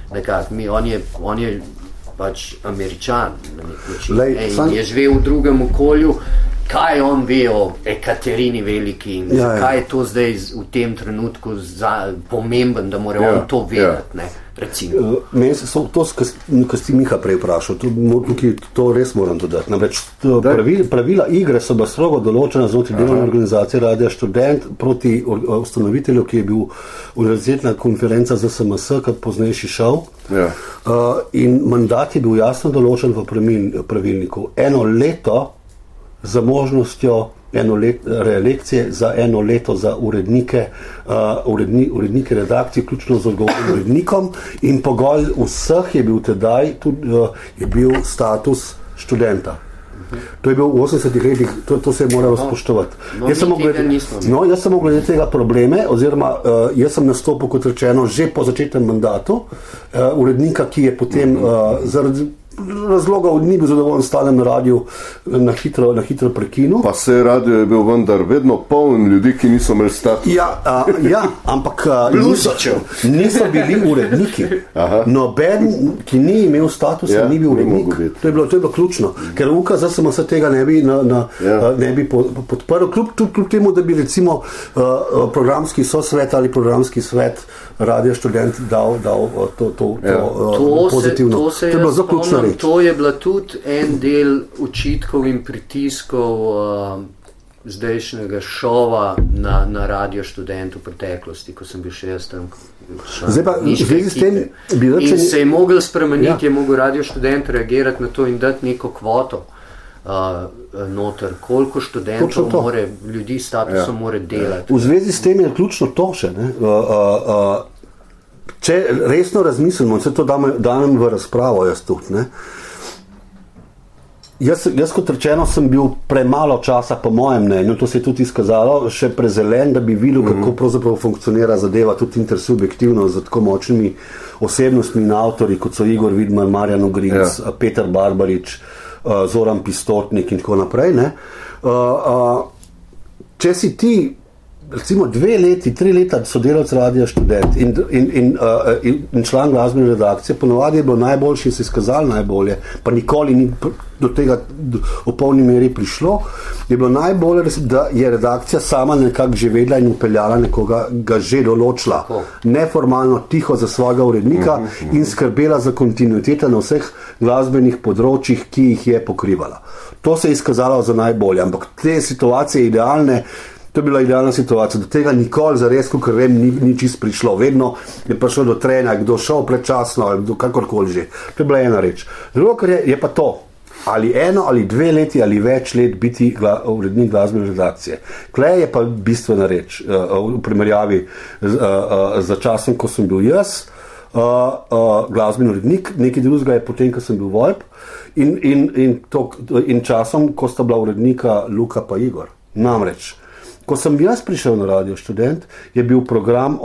On je pač Američan na nek način. Je živel v drugem okolju. Kaj on ve o Ekaterini Veliki in zakaj je to zdaj v tem trenutku pomemben, da mora on to vedeti, ne, recimo. Meni se to, kar si Miha prej vprašal, to res moram dodati. Namreč pravila igre so bila strogo določena znotraj delovne organizacije Radia Študent proti ustanovitelju, ki je bil univerzitetna konferenca za SMS, kot poznejši šel. In mandat je bil jasno določen v pravilniku. 1 leto za možnostjo reelekcije za 1 leto za urednike redakcije, vključno z odgovornim urednikom, in pogoj vseh je bil tedaj je bil status študenta. To je bil v 80-ih letih, to se je moralo spoštovati. Jaz sem mogel glede tega probleme, oziroma jaz sem nastopil, kot rečeno, že po začetnem mandatu urednika, ki je potem zaradi razlogov ni bil zadovoljen stalem na radiju na hitro prekinul. Pa se radio je bil vendar vedno poln ljudi, ki niso imeli statusa. Ampak niso bili uredniki. Noben, ki ni imel statusa, ni bil urednik. To je bilo ključno, ker UKZ sem se tega ne bi podprl, kljub temu, da bi recimo programski sosvet ali programski svet Radia Študent dal to pozitivno. To je bilo zelo ključno. To je bila tudi en del očitkov in pritiskov zdajšnjega šova na Radio Študent v preteklosti, ko sem bil še jaz tam. In se je mogel spremeniti, je mogel Radio Študent reagirati na to in dati neko kvoto noter, koliko študentov more, ljudi s statusom more delati. V zvezi s tem je ključno to še, če resno razmislimo, se to danem v razpravo, jaz tudi, ne. Jaz kot rečeno sem bil premalo časa, po mojem mnenju, to se je tudi izkazalo, še prezelen, da bi videl, kako pravzaprav funkcionira zadeva tudi intersubjektivno z tako močnimi osebnostmi in avtorji, kot so Igor Vidmar, Marjan Ogrinc, Peter Barbarič, Zoran Pistotnik in tako naprej. Ne? Če si ti, recimo 2 leti, 3 leta sodelavc Radia Študent in član glasbene redakcije, ponovadi je bilo najboljši in se izkazali najbolje, pa nikoli ni do tega v polni meri prišlo, je bilo najbolje, da je redakcija sama nekako že vedela in upeljala nekoga, ga že določila, neformalno, tiho za svojega urednika in skrbela za kontinuiteto na vseh glasbenih področjih, ki jih je pokrivala. To se je izkazalo za najbolje, ampak te situacije idealne, to je bila idealna situacija, do tega nikoli zares, kot vem, ni čist prišlo. Vedno je prišlo do trenja, kdo šel predčasno, ali do kakorkoli že. To je bila ena reč. Drugo, kar je pa to, ali 1 ali 2 leti ali več let biti urednik glasbene redakcije. Klej je pa bistvena reč v primerjavi za časom, ko sem bil jaz, glasbeni urednik, nekaj drugega je potem, ko sem bil VoIP in časom, ko sta bila urednika Luka pa Igor. Namreč, ko sem jaz prišel na Radio Študent, je bil program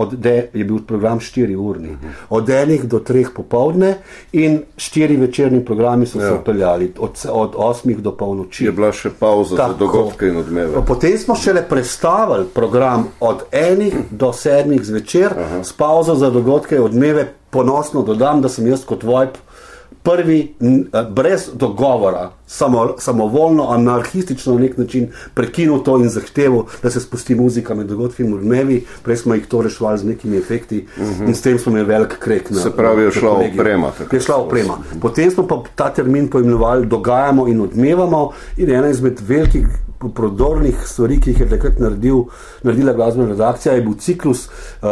4-urni. Od 1 do 3 popoldne in 4 večerni programi so se upeljali, od 8 do polnoči. Je bila še pauza za dogodke in odmeve. Potem smo šele prestavili program od 1 do 7 zvečer s pauzo za dogodke in odmeve. Ponosno dodam, da sem jaz kot VoIP prvi, brez dogovora, samovoljno, anarhistično na nek način prekinil to in zahteval, da se spusti muzika med dogodki in odmevi. Prej smo jih to reševali z nekimi efekti in s tem smo imeli velik krek. Se pravi, je šla oprema. Je šla oprema. Potem smo pa ta termin poimenovali Dogajamo in odmevamo in ena izmed velikih prodornih stvari, ki jih je takrat naredila glasbena redakcija, je bil ciklus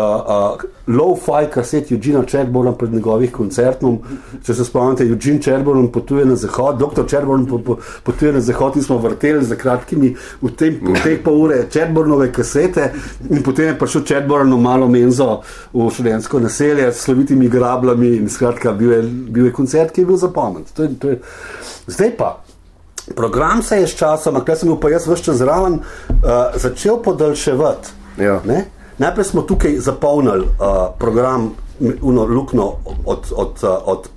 low-fi kaset Eugena Chadbourna pred njegovih koncertom. Če se spomnite, Eugene Chadbourn potuje na zahod, dr. Chadbourn potuje na zahod in smo vrteli za kratkimi v teh pol ure Chadbournove kasete in potem je prišel Chadbourn v malo menzo v študentsko naselje s slovitimi grablami in skratka bil je koncert, ki je bil zapomnit. Zdaj pa program se je s časom, a kaj sem bil pa jaz ves čas zraven, začel podaljševati. Ja. Najprej smo tukaj zapolnili program lukno od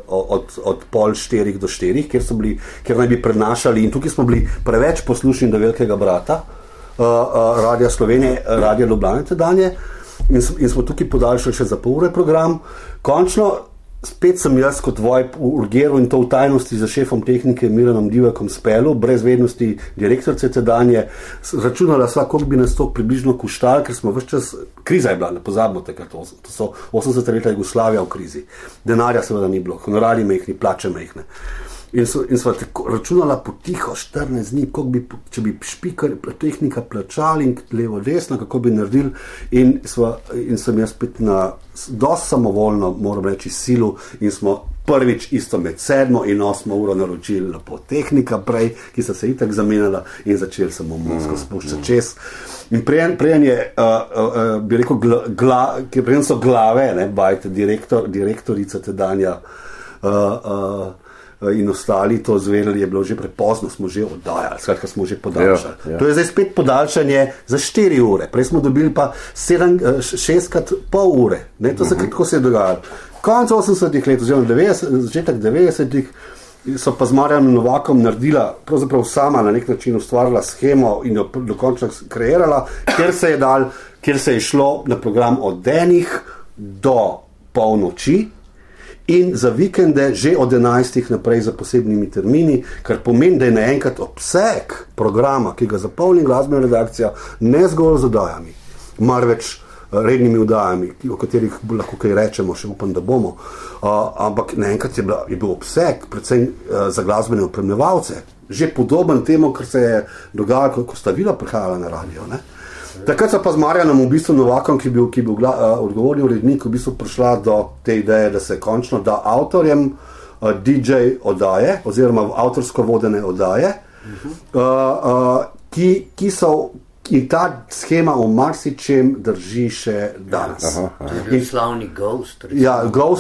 pol 4 do 4, kjer naj bi prenašali, in tukaj smo bili preveč poslušni do velikega brata Radia Slovenije, Radia Ljubljane tedanje, in smo tukaj podaljšali še za pol ure program. Končno spet sem jaz kot VoIP urgiral in to v tajnosti za šefom tehnike Miranom Divakom spelu, brez vednosti direktorice tedanje, računala sva, koliko bi nas to približno koštalo, ker smo ves čas, kriza je bila, ne pozabimo takrat, to so 80 leta Jugoslavija v krizi, denarja seveda ni bilo, honorarji mehni, plače mehne. In sva računala potiho 14 dni, če bi špikar tehnika plačali in levo desno, kako bi naredili, in sem jaz spet dosti samovoljno, moram reči, silu, in smo prvič isto med 7 in 8 uro naročili lepo tehnika prej, ki so se itak zamenjala, in začeli samo muziko spuščati čez. In prejen je, bi rekel, prejen so glave, bajte, direktorica tedanja, in ostali to zvedeli, je bilo že prepozno, smo že oddajali, skratka smo že podaljšali. Ja. To je zdaj spet podaljšanje za 4 ure, prej smo dobili pa 6,5 ure, to se kako se je dogajalo. Konec 80-ih let, oziroma začetek 90-ih, so pa z Marjanom Novakom naredila, pravzaprav sama na nek način ustvarila shemo in jo dokončno kreirala, kjer se je šlo na program od 1 do polnoči, in za vikende že od 11 naprej za posebnimi termini, kar pomeni, da je naenkrat obseg programa, ki ga zapolni glasbena redakcija, ne zgolj z oddajami, marveč rednimi oddajami, o katerih lahko kaj rečemo, še upam, da bomo, ampak naenkrat je bil obseg predvsem za glasbene opremljevalce že podoben temu, kar se je dogajalo, ko sta Vila prihajala na radio. Takrat so pa z Marjanom v bistvu Novakom, ki je bil odgovorni urednik, v bistvu prišla do te ideje, da se končno da avtorjem DJ oddaje, oziroma avtorsko vodene oddaje, ki so In ta schema v marsičem drži še danes. To je bil slavni Ghost. Ja,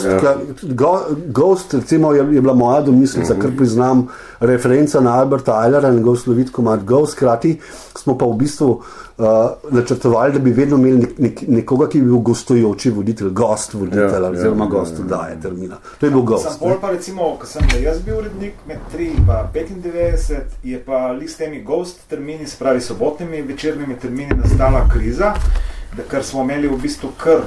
Ghost recimo, je bila moja domislica, kar priznam, referenca na Alberta Eilera in njegov slovit komad Ghost. Hkrati smo pa v bistvu načrtovali, da bi vedno imeli nekoga, ki bi bil gostujoči voditelj, gost voditelj, oziroma gost oddaje termina. To je bil Ghost. Sam bolj pa recimo, ko sem jaz bil urednik med 3 in 95, je pa s temi Ghost termini, se pravi sobotnimi večernimi termini, nastala kriza, ker smo imeli v bistvu kar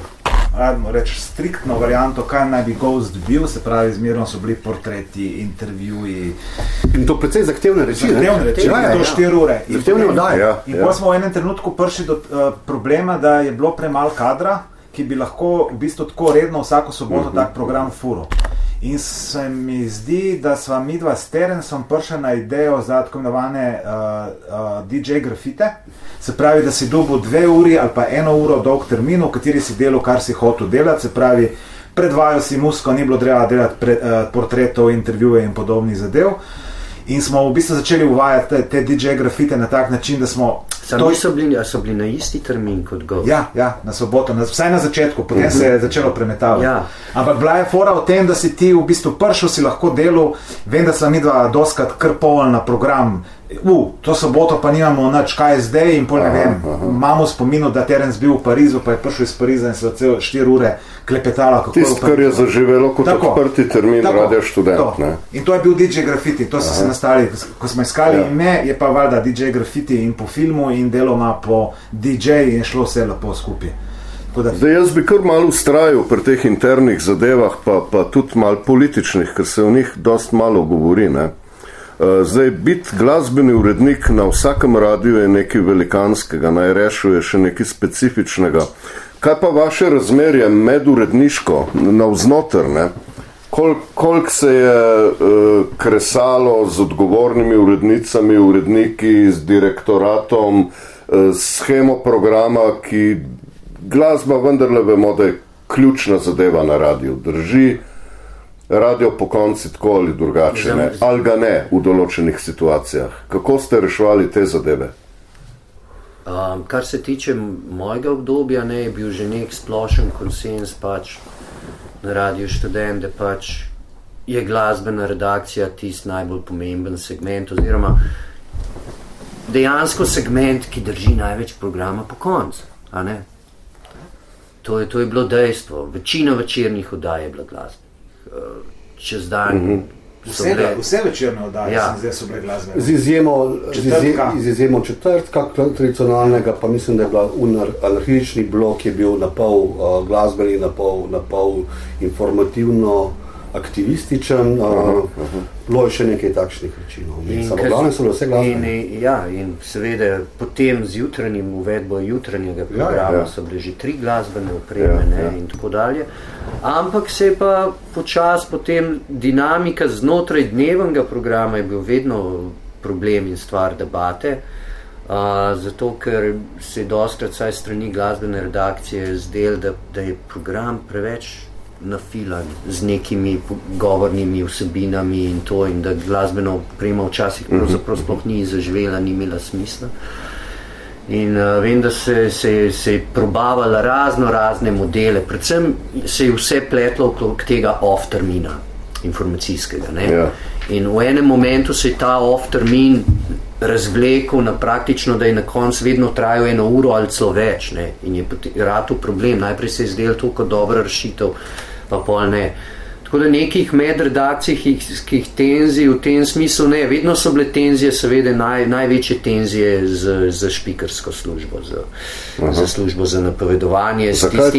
striktno varianto, kaj naj bi Ghost bil, se pravi, zmerno so bili portreti, intervjuji. In to precej zahtevne reči. Zahtevne reči, to 4 ure. Zahtevne oddaje. In potem smo v enem trenutku prišli do problema, da je bilo premalo kadra, ki bi lahko v bistvu tako redno vsako soboto tak program furo. In se mi zdi, da sva midva s Terensom prišla na idejo za tako imenovane DJ grafite, se pravi, da si dobil 2 uri ali pa 1 uro dolg termin, v kateri si delal, kar si hotel delati, se pravi, predvajal si muziko, ni bilo treba delati portretov, intervjuje in podobnih zadev. In smo v bistvu začeli uvajati te DJ grafite na tak način, da smo... So bili na isti termin kot Ghost? Ja, na soboto, vsaj na začetku, potem se je začelo premetavati. Ja. Ampak bila je fora v tem, da si ti v bistvu prišel, si lahko delal, vem, da sem midva doskrat kar poln na program, to soboto pa nimamo nič, kaj je zdaj in pol ne vem. Imamo spominu, da Terence bil v Parizu, pa je prišel iz Pariza in se cel 4 ure klepetala. Tisto, kar je zaživelo kot odprti termin Radio Študent. In to je bil DJ grafiti, to so se nastali, ko smo iskali ime, je pa valjda DJ grafiti in po filmu in deloma po DJ in šlo vse lepo skupaj. Zdaj, jaz bi kar malo ustrajal pri teh internih zadevah, pa tudi malo političnih, ker se o njih dost malo govori, ne. Zdaj, biti glasbeni urednik na vsakem radiju je nekaj velikanskega, najrešuje še nekaj specifičnega. Kaj pa vaše razmerje meduredniško, navznoter, ne? Koliko se je kresalo z odgovornimi urednicami, uredniki, z direktoratom, shemo programa, ki glasba vendarle vemo, da je ključna zadeva na radiju. Drži radio po konci tako ali drugače, ne? Ali ga ne v določenih situacijah. Kako ste reševali te zadeve? Kar se tiče mojega obdobja, je bil že nek splošen konsens pač na Radio Študent, da pač je glasbena redakcija tisti najbolj pomemben segment, oziroma dejansko segment, ki drži največ programa po koncu, a ne? To je bilo dejstvo. Večina večernih oddaj je bila glasbena. Čez dan vse večerne oddaje so bile glasbene. Z izjemo četrtka tradicionalnega, pa mislim, da je bila anarhični blok, je bil na pol glasbeni, na pol informativno aktivističen, bilo je še nekaj takšnih reči. Samo so bile vse glasbene. In seveda potem z jutranjim uvedbo jutranjega programa so bile že 3 glasbene opreme in tako dalje. Ampak se je pa počas potem dinamika znotraj dnevnega programa je bil vedno problem in stvar debate, zato ker se je dostkrat vsaj strani glasbene redakcije zdel, da je program preveč nafilan z nekimi govornimi vsebinami in to, in da glasbena oprema včasih pravzaprav sploh ni zaživela, ni imela smisla. In vem, da se je probavala razne modele, predvsem se je vse pletlo okrog tega off-termina informacijskega. In v enem momentu se je ta off-termin razvlekel na praktično, da je na koncu vedno trajal 1 uro ali celo več. In je ratal problem, najprej se je zdelo to kot dobra rešitev, pa pol ne. Tako da nekih medredakcijskih tenzij v tem smislu ne, vedno so bile tenzije, seveda največje tenzije za špikarsko službo, za službo za napovedovanje,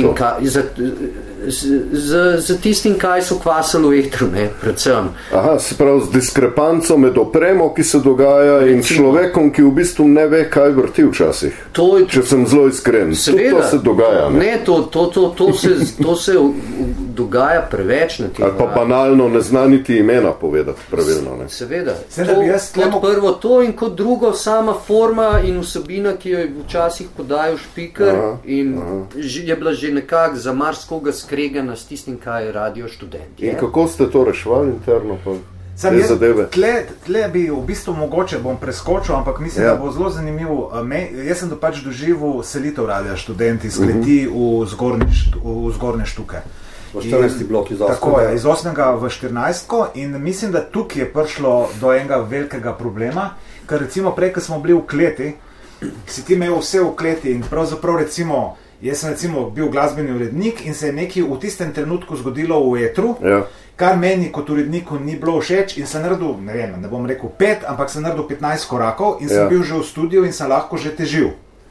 za tistim, kaj so kvasili v etru, predvsem. Se pravi, z diskrepanco med opremo, ki se dogaja, in človekom, ki v bistvu ne ve, kaj vrti včasih. Če sem zelo iskren. Seveda, to se dogaja. To se dogaja preveč na tem. Ali pa banalno ne zna niti imena povedati pravilno. Seveda. Kot prvo to in kot drugo sama forma in vsebina, ki jo je včasih podajal špiker in je bila že nekako za marskoga skregana s tistim, kaj je Radio Študent. In kako ste to reševali interno? te zadeve. Tle bi v bistvu mogoče, bom preskočil, ampak mislim, da bo zelo zanimivo. Jaz sem pač doživel selitev Radia Študent iz kleti v zgornje Štuke. V 14. blok iz 8. Tako je, iz 8. v 14. In mislim, da tukaj je prišlo do enega velikega problema, ker recimo prej, ko smo bili v kleti, si ti imel vse v kleti in pravzaprav recimo, jaz sem recimo bil glasbeni urednik in se je nekaj v tistem trenutku zgodilo v etru, kar meni kot uredniku ni bilo všeč in sem naredil, ne bom rekel 5, ampak sem naredil 15 korakov in sem bil že v studiu in sem lahko že težil.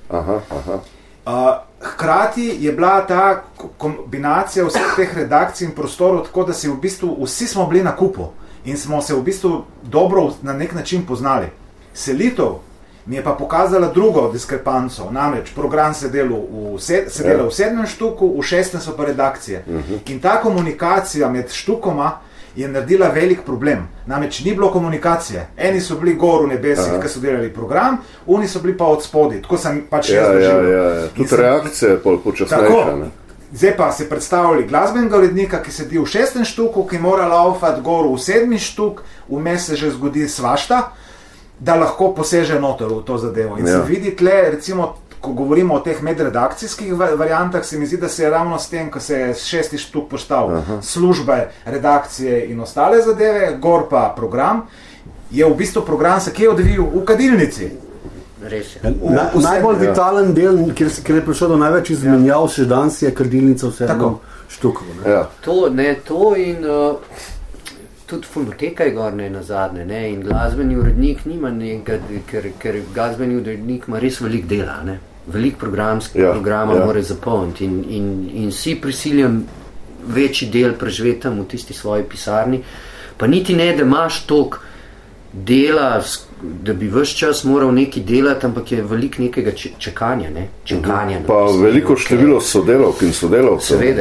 Hkrati je bila ta kombinacija vseh teh redakcij in prostorov tako, da si v bistvu vsi smo bili na kupu in smo se v bistvu dobro na nek način poznali. Selitev mi je pa pokazala drugo diskrepanco, namreč program se delal v 7. štuku, v 6. so pa redakcije. In ta komunikacija med štukoma je naredila velik problem. Namreč ni bilo komunikacije. Eni so bili gor v nebesih, ki so delali program, oni so bili pa od spodaj. Tako sem pač jaz doživel. Tudi reakcija je počasnejša. Zdaj pa se predstavljali glasbenega urednika, ki sedi v 6. štuku, ki mora laufati gor v 7. štuk, vmes se že zgodi svašta, da lahko poseže noter v to zadevo. In se vidi tle, recimo, ko govorimo o teh medredakcijskih variantah, se mi zdi, da se je ravno s tem, ko se je 6. štuk postavil službe, redakcije in ostale zadeve, gor pa program, je v bistvu program se kje odvijal v kadilnici. Res je. Najbolj vitalen del, kjer je prišel do največ izmenjav, še danes je kadilnica v 7. štuku. To in tudi fonoteka je gor na zadnje, in glasbeni urednik nima nekaj, ker glasbeni urednik ima res veliko dela, veliko programa mora zapolniti in si prisiljen večji del preživeti tam v tisti svoji pisarni, pa niti ne, da imaš toliko dela, da bi ves čas moral nekaj delati, ampak je veliko nekega čakanja, pa veliko število sodelavk in sodelavcev. Seveda.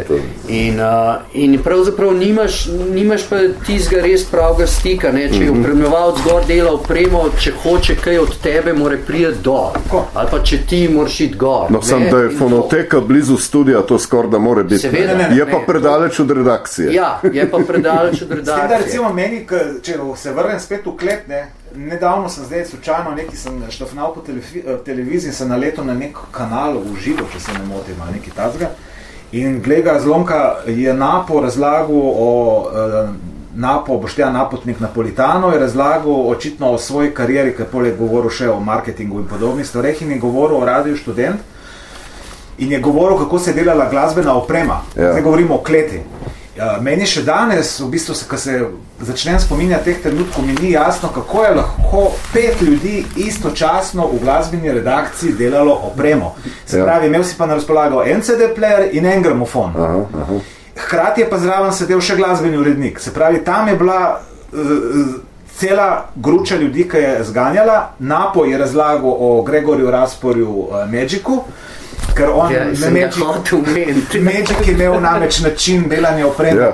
In pravzaprav nimaš pa tistega res pravega stika, če je opremljevalec gor dela opremo, če hoče kaj od tebe, mora priti dol. Ali pa če ti moraš iti gor. No, sam da je fonoteka blizu studija, to skoraj da mora biti. Je pa predaleč od redakcije. Ja, je pa predaleč od redakcije. Zdaj, da recimo meni, če se vrnem spet v klet, nedavno sem zdaj slučajno sem štafnal po televiziji, sem naletel na nek kanal v živo, če se ne motim, ali nekaj tazga. In gleda zlomka je Napo razlagal o Boštjan Napotnik Napolitano, je razlagal očitno o svoji karieri, ki je poleg govoril še o marketingu in podobnih stvareh in je govoril o Radiu Študent in je govoril, kako se je delala glasbena oprema. Zdaj govorimo o kleti. Meni še danes, v bistvu, ko se začnem spominjati teh trenutkov, mi ni jasno, kako je lahko 5 ljudi istočasno v glasbeni redakciji delalo opremo. Se pravi, imel si pa na razpolago en CD player in en gramofon. Hkrati je pa zraven sedel še glasbeni urednik. Se pravi, tam je bila cela gruča ljudi, ki je zganjala. Napo je razlagal o Gregorju Rasporju Magicu, ker on Magic je imel namreč način delanja opreme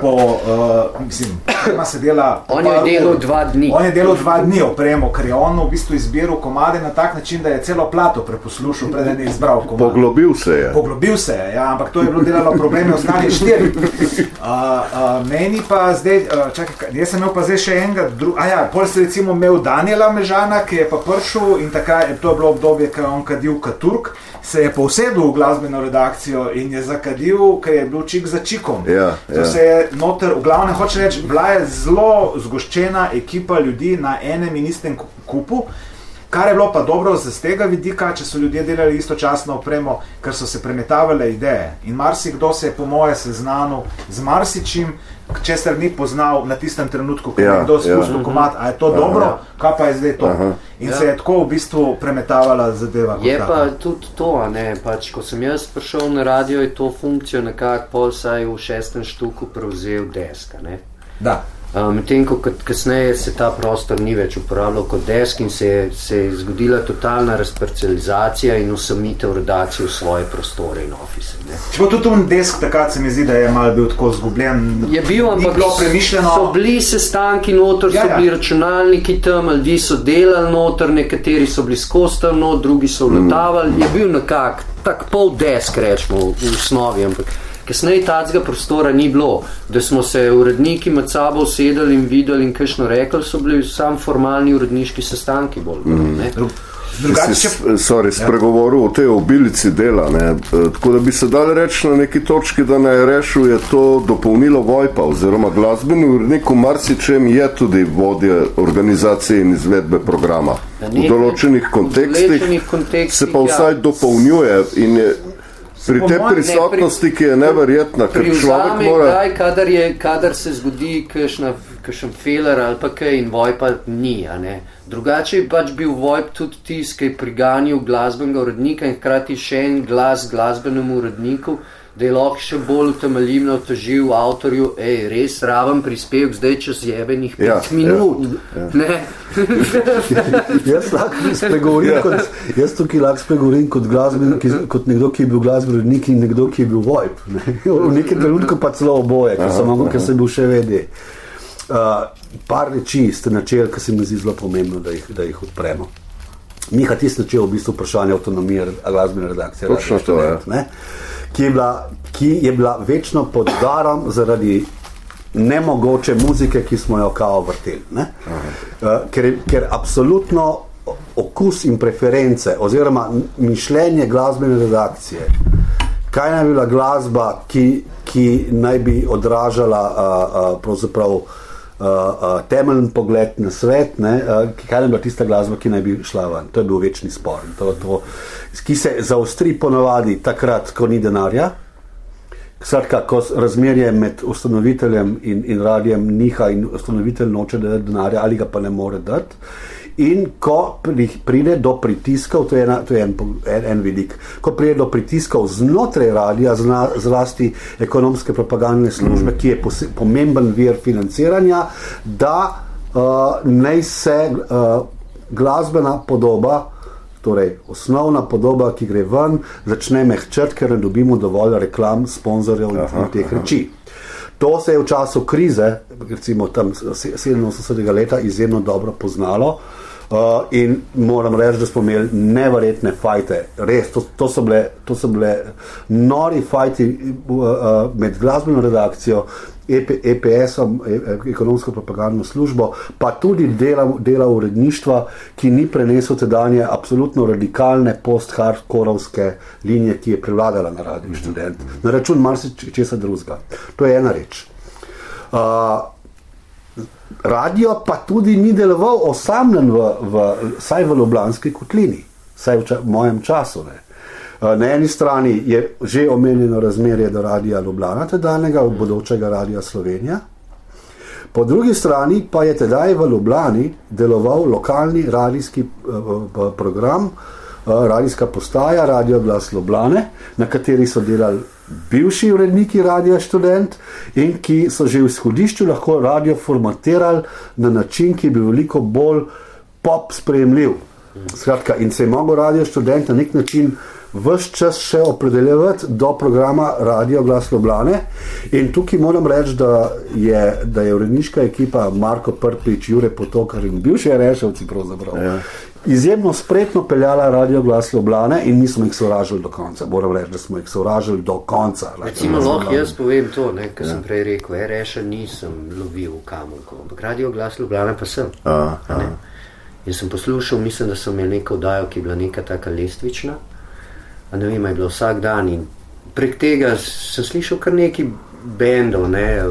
on je delal 2 dni. On je delal 2 dni opremo, ker je on v bistvu izbiral komade na tak način, da je celo plato preposlušal, preden je izbral komade. Poglobil se je. Ja, ampak to je bilo delalo probleme ostali 4. Meni pa zdaj, jaz sem imel pa zdaj še enega, pol se recimo imel Daniela Mežana, ki je pa prišel in takrat, to je bilo obdobje, ko je on kadil Katurk, se je povsedil v glasbeno redakcijo in je zakadil, ker je bil čik za čikom. To se je noter, v glavnem hoče reči, bila je zelo zgoščena ekipa ljudi na enem in istem kupu, kar je bilo pa dobro z tega vidika, če so ljudje delali istočasno opremo, ker so se premetavale ideje. In marsikdo se je po moje seznanil z marsičim, česar ni poznal na tistem trenutku, ko je kdo spustil komad, a je to dobro, kaj pa je zdaj to? In se je tako v bistvu premetavala zadeva. Je pa tudi to, pač, ko sem jaz prišel na radio, je to funkcijo nekako pol saj v 6. štuku prevzel desk, Da. Medtem ko kasneje se ta prostor ni več uporabljal kot desk in se je zgodila totalna razparcelizacija in usamitev redakcije v svoje prostore in ofise. Čeprav tudi un desk takrat se mi zdi, da je malo bil tako zgubljen. Je bil, ampak so bili sestanki noter, so bili računalniki tam, ljudi so delali noter, nekateri so bili skozi tam noter, drugi so vletavali. Je bil nekak tak pol desk, rečemo, v osnovi, ampak Kasneje tacga prostora ni bilo, da smo se uredniki med sabo sedeli in videli in kakšno rekli, so bili sam formalni uredniški sestanki bolj. Spregovoril o tej obilici dela, ne? Tako da bi se dali reči na neki točki, da naj rešil je to dopolnilo Vojpa oziroma glasbeni urednik v marsičem je tudi vodja organizacije in izvedbe programa. V določenih kontekstih se pa vsaj dopolnjuje in je pri tej prisotnosti, ki je neverjetna, ker človek mora... Kadar se zgodi kakšen feler ali pa kaj in Vojpa ni, a ne. Drugače je pač bil Vojp tudi tisk, ki je priganjal glasbenega urednika in hkrati še en glas glasbenemu uredniku, da je lahko še bolj utemeljivno otežil avtorju, res raven prispevek zdaj čez jebenih 5 minut. Ne? Jaz tukaj lahko spregovorim kot nekdo, ki je bil glasbeni urednik in nekdo, ki je bil Vojp. V nekem trenutku pa celo oboje, ker sem bil še vede. Par reči ste načeli, ki se mi zdi zelo pomembno, da jih odpremo. Miha, ti ste načel v bistvu vprašanje avtonomije glasbene redakcije. Točno to, ja. Ki je bila večno pod udarom zaradi nemogoče muzike, ki smo jo kao vrteli. Ker absolutno okus in preference oziroma mišljenje glasbene redakcije, kaj naj bila glasba, ki naj bi odražala pravzaprav temeljni pogled na svet, kaj je bila tista glasba, ki naj bi šla ven. To je bil večni spor. Ki se zaostri ponavadi takrat, ko ni denarja, skratka, ko razmerje med ustanoviteljem in radijem niha in ustanovitelj noče dati denarja ali ga pa ne more dati. In ko pride do pritiskov, to je en vidik, ko pride do pritiskov znotraj radija, zlasti ekonomske propagandne službe, ki je pomemben vir financiranja, da naj se glasbena podoba, torej osnovna podoba, ki gre ven, začne mehčati, ker ne dobimo dovolj reklam, sponzorjev in teh reči. To se je v času krize, recimo tam 87. leta, izjemno dobro poznalo in moram reči, da smo imeli neverjetne fajte. Res, to so bile nori fajti med glasbeno redakcijo, EPS-om, ekonomsko propagandno službo, pa tudi dela uredništva, ki ni prenesel tedanje absolutno radikalne post-hardkorovske linije, ki je prevladala na Radiu Študent. Na račun marsičesa drugega. To je ena reč. Radio pa tudi ni deloval osamljen vsaj v Ljubljanski kotlini, vsaj v mojem času, ne. Na eni strani je že omenjeno razmerje do Radia Ljubljana, tedanjega bodočega Radia Slovenija. Po drugi strani pa je tedaj v Ljubljani deloval lokalni radijski program, radijska postaja Radio Glas Ljubljane, na kateri so delali bivši uredniki Radia Študent in ki so že v izhodišču lahko radio formatirali na način, ki je bil veliko bolj pop sprejemljiv. Skratka, in se je mogel Radio Študent na nek način ves čas še opredeljevati do programa Radio Glas Ljubljane in tukaj moram reči, da je uredniška ekipa Marko Prpič, Jure Potokar in bivši Reševci pravzaprav izjemno spretno peljala Radio Glas Ljubljane in nismo jih sovražili do konca. Moram reči, da smo jih sovražili do konca. Recimo lahko jaz povem to, kar sem prej rekel, Reša nisem lovil v Kamolko, ampak Radio Glas Ljubljane pa sem. In sem poslušal, mislim, da so imeli neko oddajo, ki je bila neka taka lestvična. Ne vem, je bilo vsak dan in prek tega sem slišal kar neki bendov,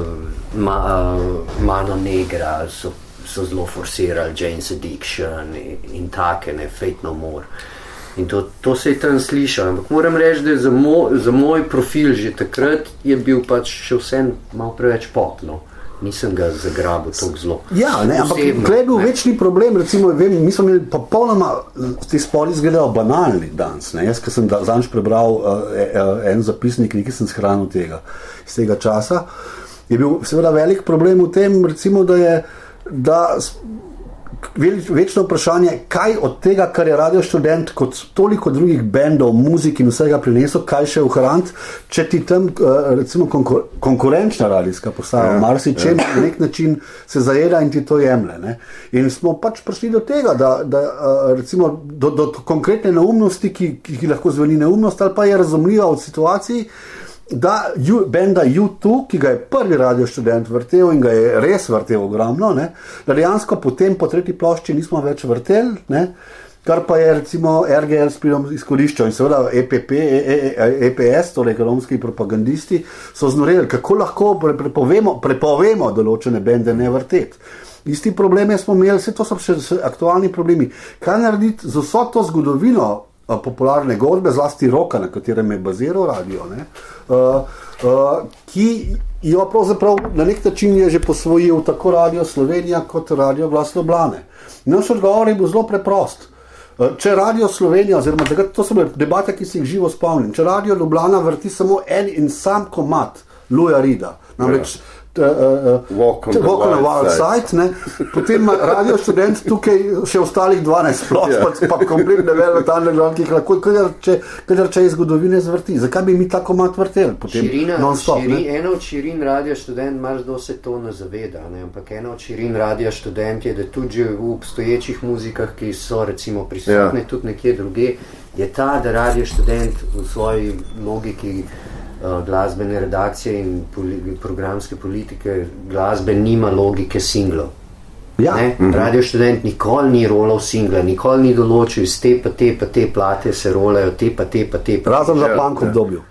Mano Negra so zelo forsirali, Jane's Addiction in take, Fate No More. In to se je tam slišal, ampak moram reči, da za moj profil že takrat je bil pač še vse malo preveč popno. Nisem ga zagrabil tako zelo. Ja, ampak tukaj je bil večni problem, recimo, mi smo imeli popolnoma, ti spori izgledajo banalni danes, Jaz, ko sem zadnjič prebral en zapisnik, nekaj sem shranil iz tega časa, je bil seveda velik problem v tem, recimo, da večno vprašanje, kaj od tega, kar je Radio Študent kot toliko drugih bendov, muzik in vsega prinesel, kaj še ohraniti, če ti tam recimo konkurenčna radijska postaja, marsičem na nek način se zajeda in ti to jemlje. In smo pač prišli do tega, da recimo do konkretne neumnosti, ki lahko zveni neumnost ali pa je razumljiva od situaciji, da benda U2, ki ga je prvi Radio Študent vrtel in ga je res vrtel ogromno, ne, da dejansko potem po tretji plošči nismo več vrteli, ne, kar pa je recimo RGL s pridom izkoriščal in seveda EPS, torej ekonomski propagandisti, so znoreli, kako lahko prepovemo določene bende ne vrteti. Isti probleme smo imeli, vse to so še aktualni problemi. Kaj narediti z vso to zgodovino popularne godbe, zlasti roka, na katerem je baziral radio, ne, ki jo pravzaprav na nek način je že posvojil tako Radio Slovenija kot Radio Glas Ljubljane. Naš odgovor je bil zelo preprost. Če Radio Slovenija, oziroma to so bile debate, ki si jih živo spomnim, če Radio Ljubljana vrti samo en in sam komad Luja Rida, namreč Walk on the Wild Side, ne? Potem ima Radio Študent tukaj še ostalih 12 plošč, pa kompletne velvet underground, ki jih lahko kadar iz zgodovine zvrti. Zakaj bi mi ta komad vrteli? Ena od širin Radio Študent, marsikdo se to ne zaveda, ne? Ampak ena od širin Radio Študent je, da tudi v obstoječih muzikah, ki so recimo prisotne tudi nekje druge, je ta, da Radio Študent v svoji logiki glasbene redakcije in programske politike glasbe nima logike singlov. Ja. Radio Študent nikoli ni rolal singla, nikoli ni določil iz te plate se rolajo, te pa. Razen za punk obdobju.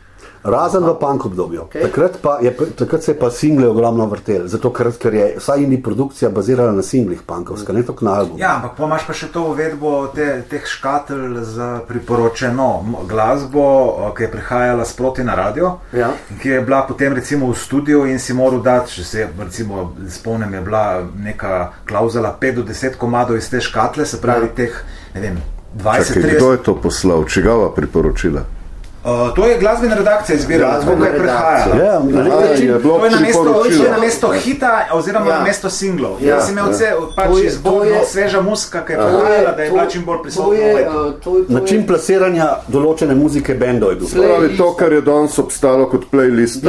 Okay. Takrat se je pa single ogromno vrtel, zato ker je vsa indie produkcija bazirala na singlih punkovska, ne tako na albumu. Ja, ampak pomaš pa še to uvedbo teh škatelj za priporočeno glasbo, ki je prihajala sproti na radio, ki je bila potem recimo v studiu in si moral dati, če se recimo spomnim, je bila neka klauzula 5 do 10 komadov iz te škatle, se pravi teh, ne vem, 20-30. Kdo je to poslal? Čigava priporočila? To je glasbena redakcija izbirala, kako je prihajala. To je na mesto hita oziroma na mesto singlov. Jaz sem imel pač izborno sveža muzika, ki je prihajala, da je bila čim bolj prisotna. Način plasiranja določene muzike bendov je bil. Pravi to, kar je danes obstalo kot playlist.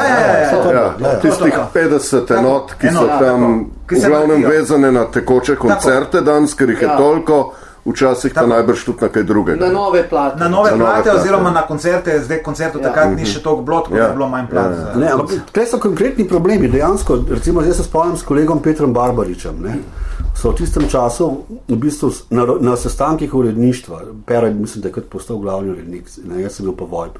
Tistih 50 enot, ki so tam v glavnem vezane na tekoče koncerte danes, ker jih je toliko, včasih pa najbrž tudi na kaj drugega. Na nove plate. Na nove plate oziroma na koncerte, zdaj koncertov takrat ni še toliko bilo, tako je bilo manj plate. Ne, ampak tukaj so konkretni problemi, dejansko, recimo zdaj se spomnim s kolegom Petrom Barbaričem, ne, so v tistem času v bistvu na sestankih uredništva, Pera mislim, da je kot postal glavni urednik, ne, jaz sem bil pa Vojp,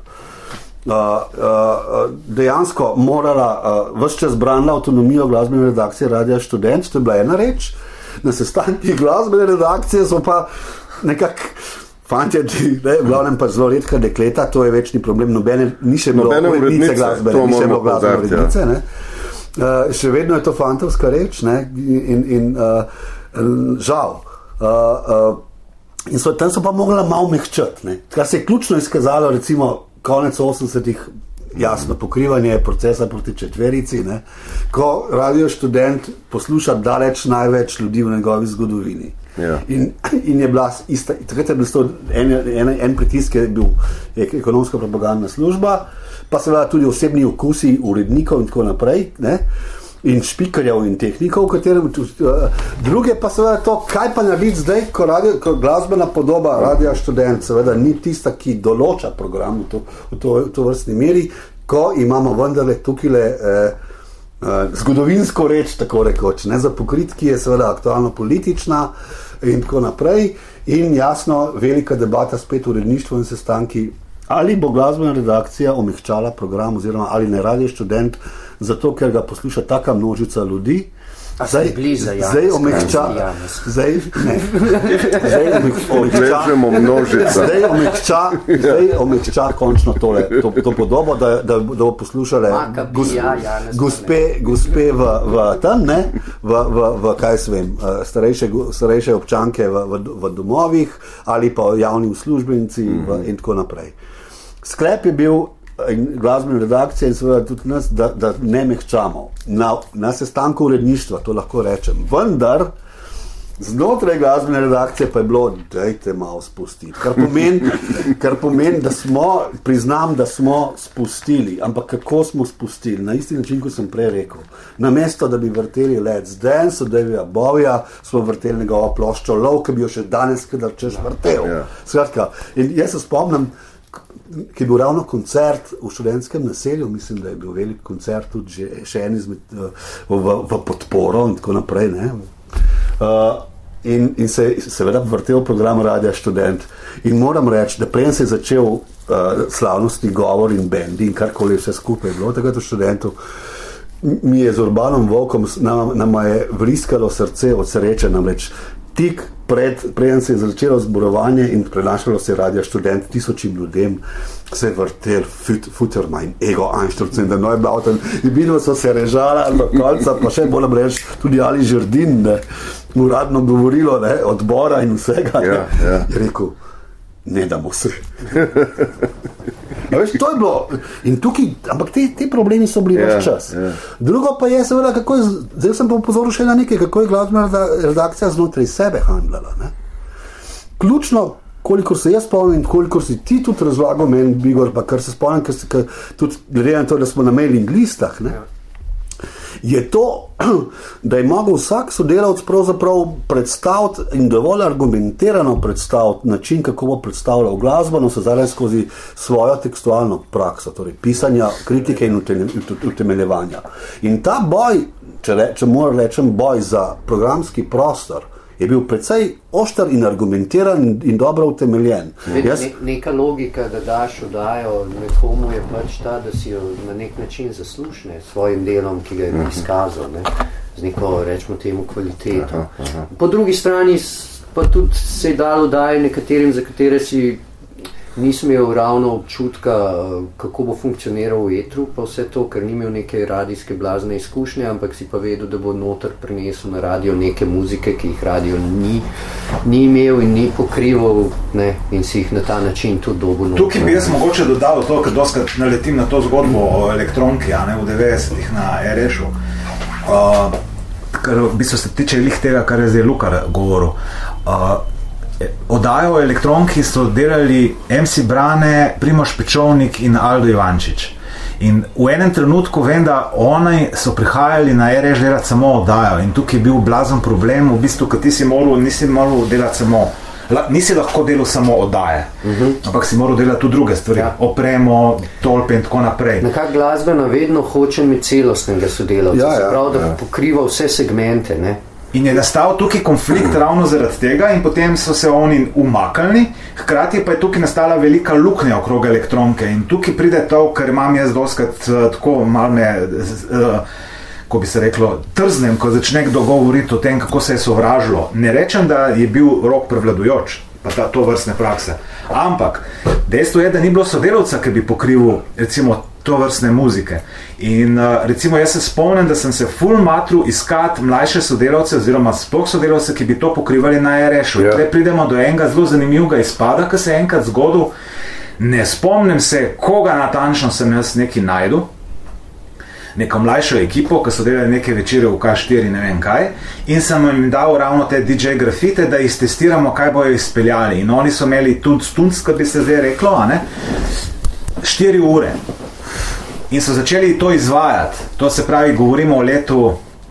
dejansko morala ves čas branila avtonomijo glasbene redakcije Radia Študent, to je bila ena reč. Na sestankih glasbene redakcije so pa nekako fantje, v glavnem pa zelo redka dekleta, to je večni problem, ni še bilo urednice glasbene, ni še bilo glasbene urednice, ne. Še vedno je to fantovska reč, ne, in žal. In tam so pa mogla malo mehčati, ne, kar se je ključno izkazalo, recimo konec 80-ih, jasno, pokrivanje procesa proti četverici, ne, ko Radio Študent posluša daleč največ ljudi v njegovi zgodovini. Ja. In je bila ista, takrat je bil en pritisk, je bil ekonomska propagandna služba, pa seveda tudi osebni okusi urednikov in tako naprej, ne, in špikarjev in tehnikov, druge pa seveda to, kaj pa narediti zdaj, ko glasbena podoba Radia Študent seveda ni tista, ki določa program v to vrstni meri, ko imamo vendarle tukaj zgodovinsko reč, tako rekoč, ne, za pokrit, ki je seveda aktualno politična in tako naprej, in jasno, velika debata spet v uredništvu in sestanki, ali bo glasbena redakcija omehčala program, oziroma ali ne Radio Študent, zato ker ga posluša taka množica ljudi. Zdaj omehča končno to podobo, da bo poslušale gospe v tam, ne, v kaj se vem, starejše občanke v domovih ali pa javni uslužbenci in tako naprej. Sklep je bil glasbene redakcije in seveda tudi nas, da ne mehčamo. Na sestanku uredništva, to lahko rečem. Vendar, znotraj glasbene redakcije pa je bilo, dajte malo spustiti. Kar pomeni, da priznam, da smo spustili. Ampak kako smo spustili? Na isti način, kot sem prej rekel. Namesto, da bi vrteli Let's Dance od Davida Bowieja, smo vrteli njegovo ploščo Love, ki bi jo še danes kadar češ vrtel. Skratka, in jaz se spomnim, ki je bil ravno koncert v študentskem naselju, mislim, da je bil velik koncert tudi še en izmed v podporo in tako naprej, ne. In se je seveda vrtel program Radia Študent in moram reči, da preden se je začel slavnostni govor in bendi in karkoli vse skupaj je bilo takrat v Študentu, mi je z Urbanom Volkom nama je vriskalo srce od sreče, namreč tik preden se je začelo zborovanje in prenašalo se Radia Študent 1000 ljudem, se je vrtel Futterman, Ego Einstürzen, da je bila tam, in vidno so se režala do konca, pa še moram reči tudi Ali Žerdin, ne, uradno govorilo, ne, odbora in vsega, ne, je rekel, ne damo se. Veš, to je bilo. In tukaj, ampak te problemi so bili več čas. Drugo pa je seveda, zdaj sem pa upozoril še na nekaj, kako je glasbena redakcija znotraj sebe handlala. Ne? Ključno, kolikor se jaz spomnim, kolikor si ti tudi razlagal meni, Bigor, pa kar se spomnim, ker tudi glede na to, da smo na mailing listah, ne? Je to, da je mogel vsak sodelavc pravzaprav predstaviti in dovolj argumentirano predstaviti način, kako bo predstavljal glasbo, no se zdaj skozi svojo tekstualno prakso, torej pisanja, kritike in utemeljevanja. In ta boj, če moram rečem boj za programski prostor, je bil precej oštar in argumentiran in dobro utemeljen. Neka logika, da daš oddajo nekomu je pač ta, da si jo na nek način zaslušne s svojim delom, ki ga je izkazal, ne? Z neko, rečemo temu, kvaliteto. Po drugi strani pa tudi se je dalo oddaje nekaterim, za katere si nisem imel ravno občutka, kako bo funkcioniral v etru, pa vse to, ker ni imel neke radijske blazne izkušnje, ampak si pa vedel, da bo noter prenesel na radio neke muzike, ki jih radio ni imel in ni pokrival, ne, in si jih na ta način tudi dobil noter. Tukaj bi jaz mogoče dodal to, ker doskrat naletim na to zgodbo o elektronki, a ne, v 90-ih na RŠ-u, ker v bistvu se tiče lih tega, kar je zdaj Lukar govoril. Oddajo o elektronki so delali MC Brane, Primož Pečovnik in Aldo Ivančič. In v enem trenutku vem, da oni so prihajali na RŠ delati samo oddajo in tukaj je bil blazen problem, v bistvu, ker nisi moral delati samo, nisi lahko delal samo oddaje, ampak si moral delati tudi druge stvari, opremo, tolpe in tako naprej. Nekak glasbena vedno hoče imeti celostnega sodelavca, se pravi, da pokriva vse segmente, ne? In je nastal tukaj konflikt ravno zaradi tega in potem so se oni umaknili, hkrati pa je tukaj nastala velika luknja okrog elektronke in tukaj pride to, ker imam jaz doskrat tako malne, ko bi se reklo, trznem, ko začne kdo govoriti o tem, kako se je sovražilo. Ne rečem, da je bil rok prevladujoč, pa to vrstne prakse. Ampak dejstvo je, da ni bilo sodelavca, ki bi pokrival, recimo, to vrstne muzike. In recimo jaz se spomnim, da sem se ful matru iskati mlajše sodelavce oziroma sploh sodelavce, ki bi to pokrivali na RŠ-u. Tukaj pridemo do enega zelo zanimivega izpada, ki se je enkrat zgodil. Ne spomnim se, koga natančno sem jaz neki najdu, neko mlajšo ekipo, ki so delali neke večere v K4, ne vem kaj, in sem jim dal ravno te DJ grafite, da iztestiramo, kaj bojo izpeljali. In oni so imeli tudi stunc, kot bi se zdaj reklo, a ne? 4 ure. In so začeli to izvajati. To se pravi, govorimo o letu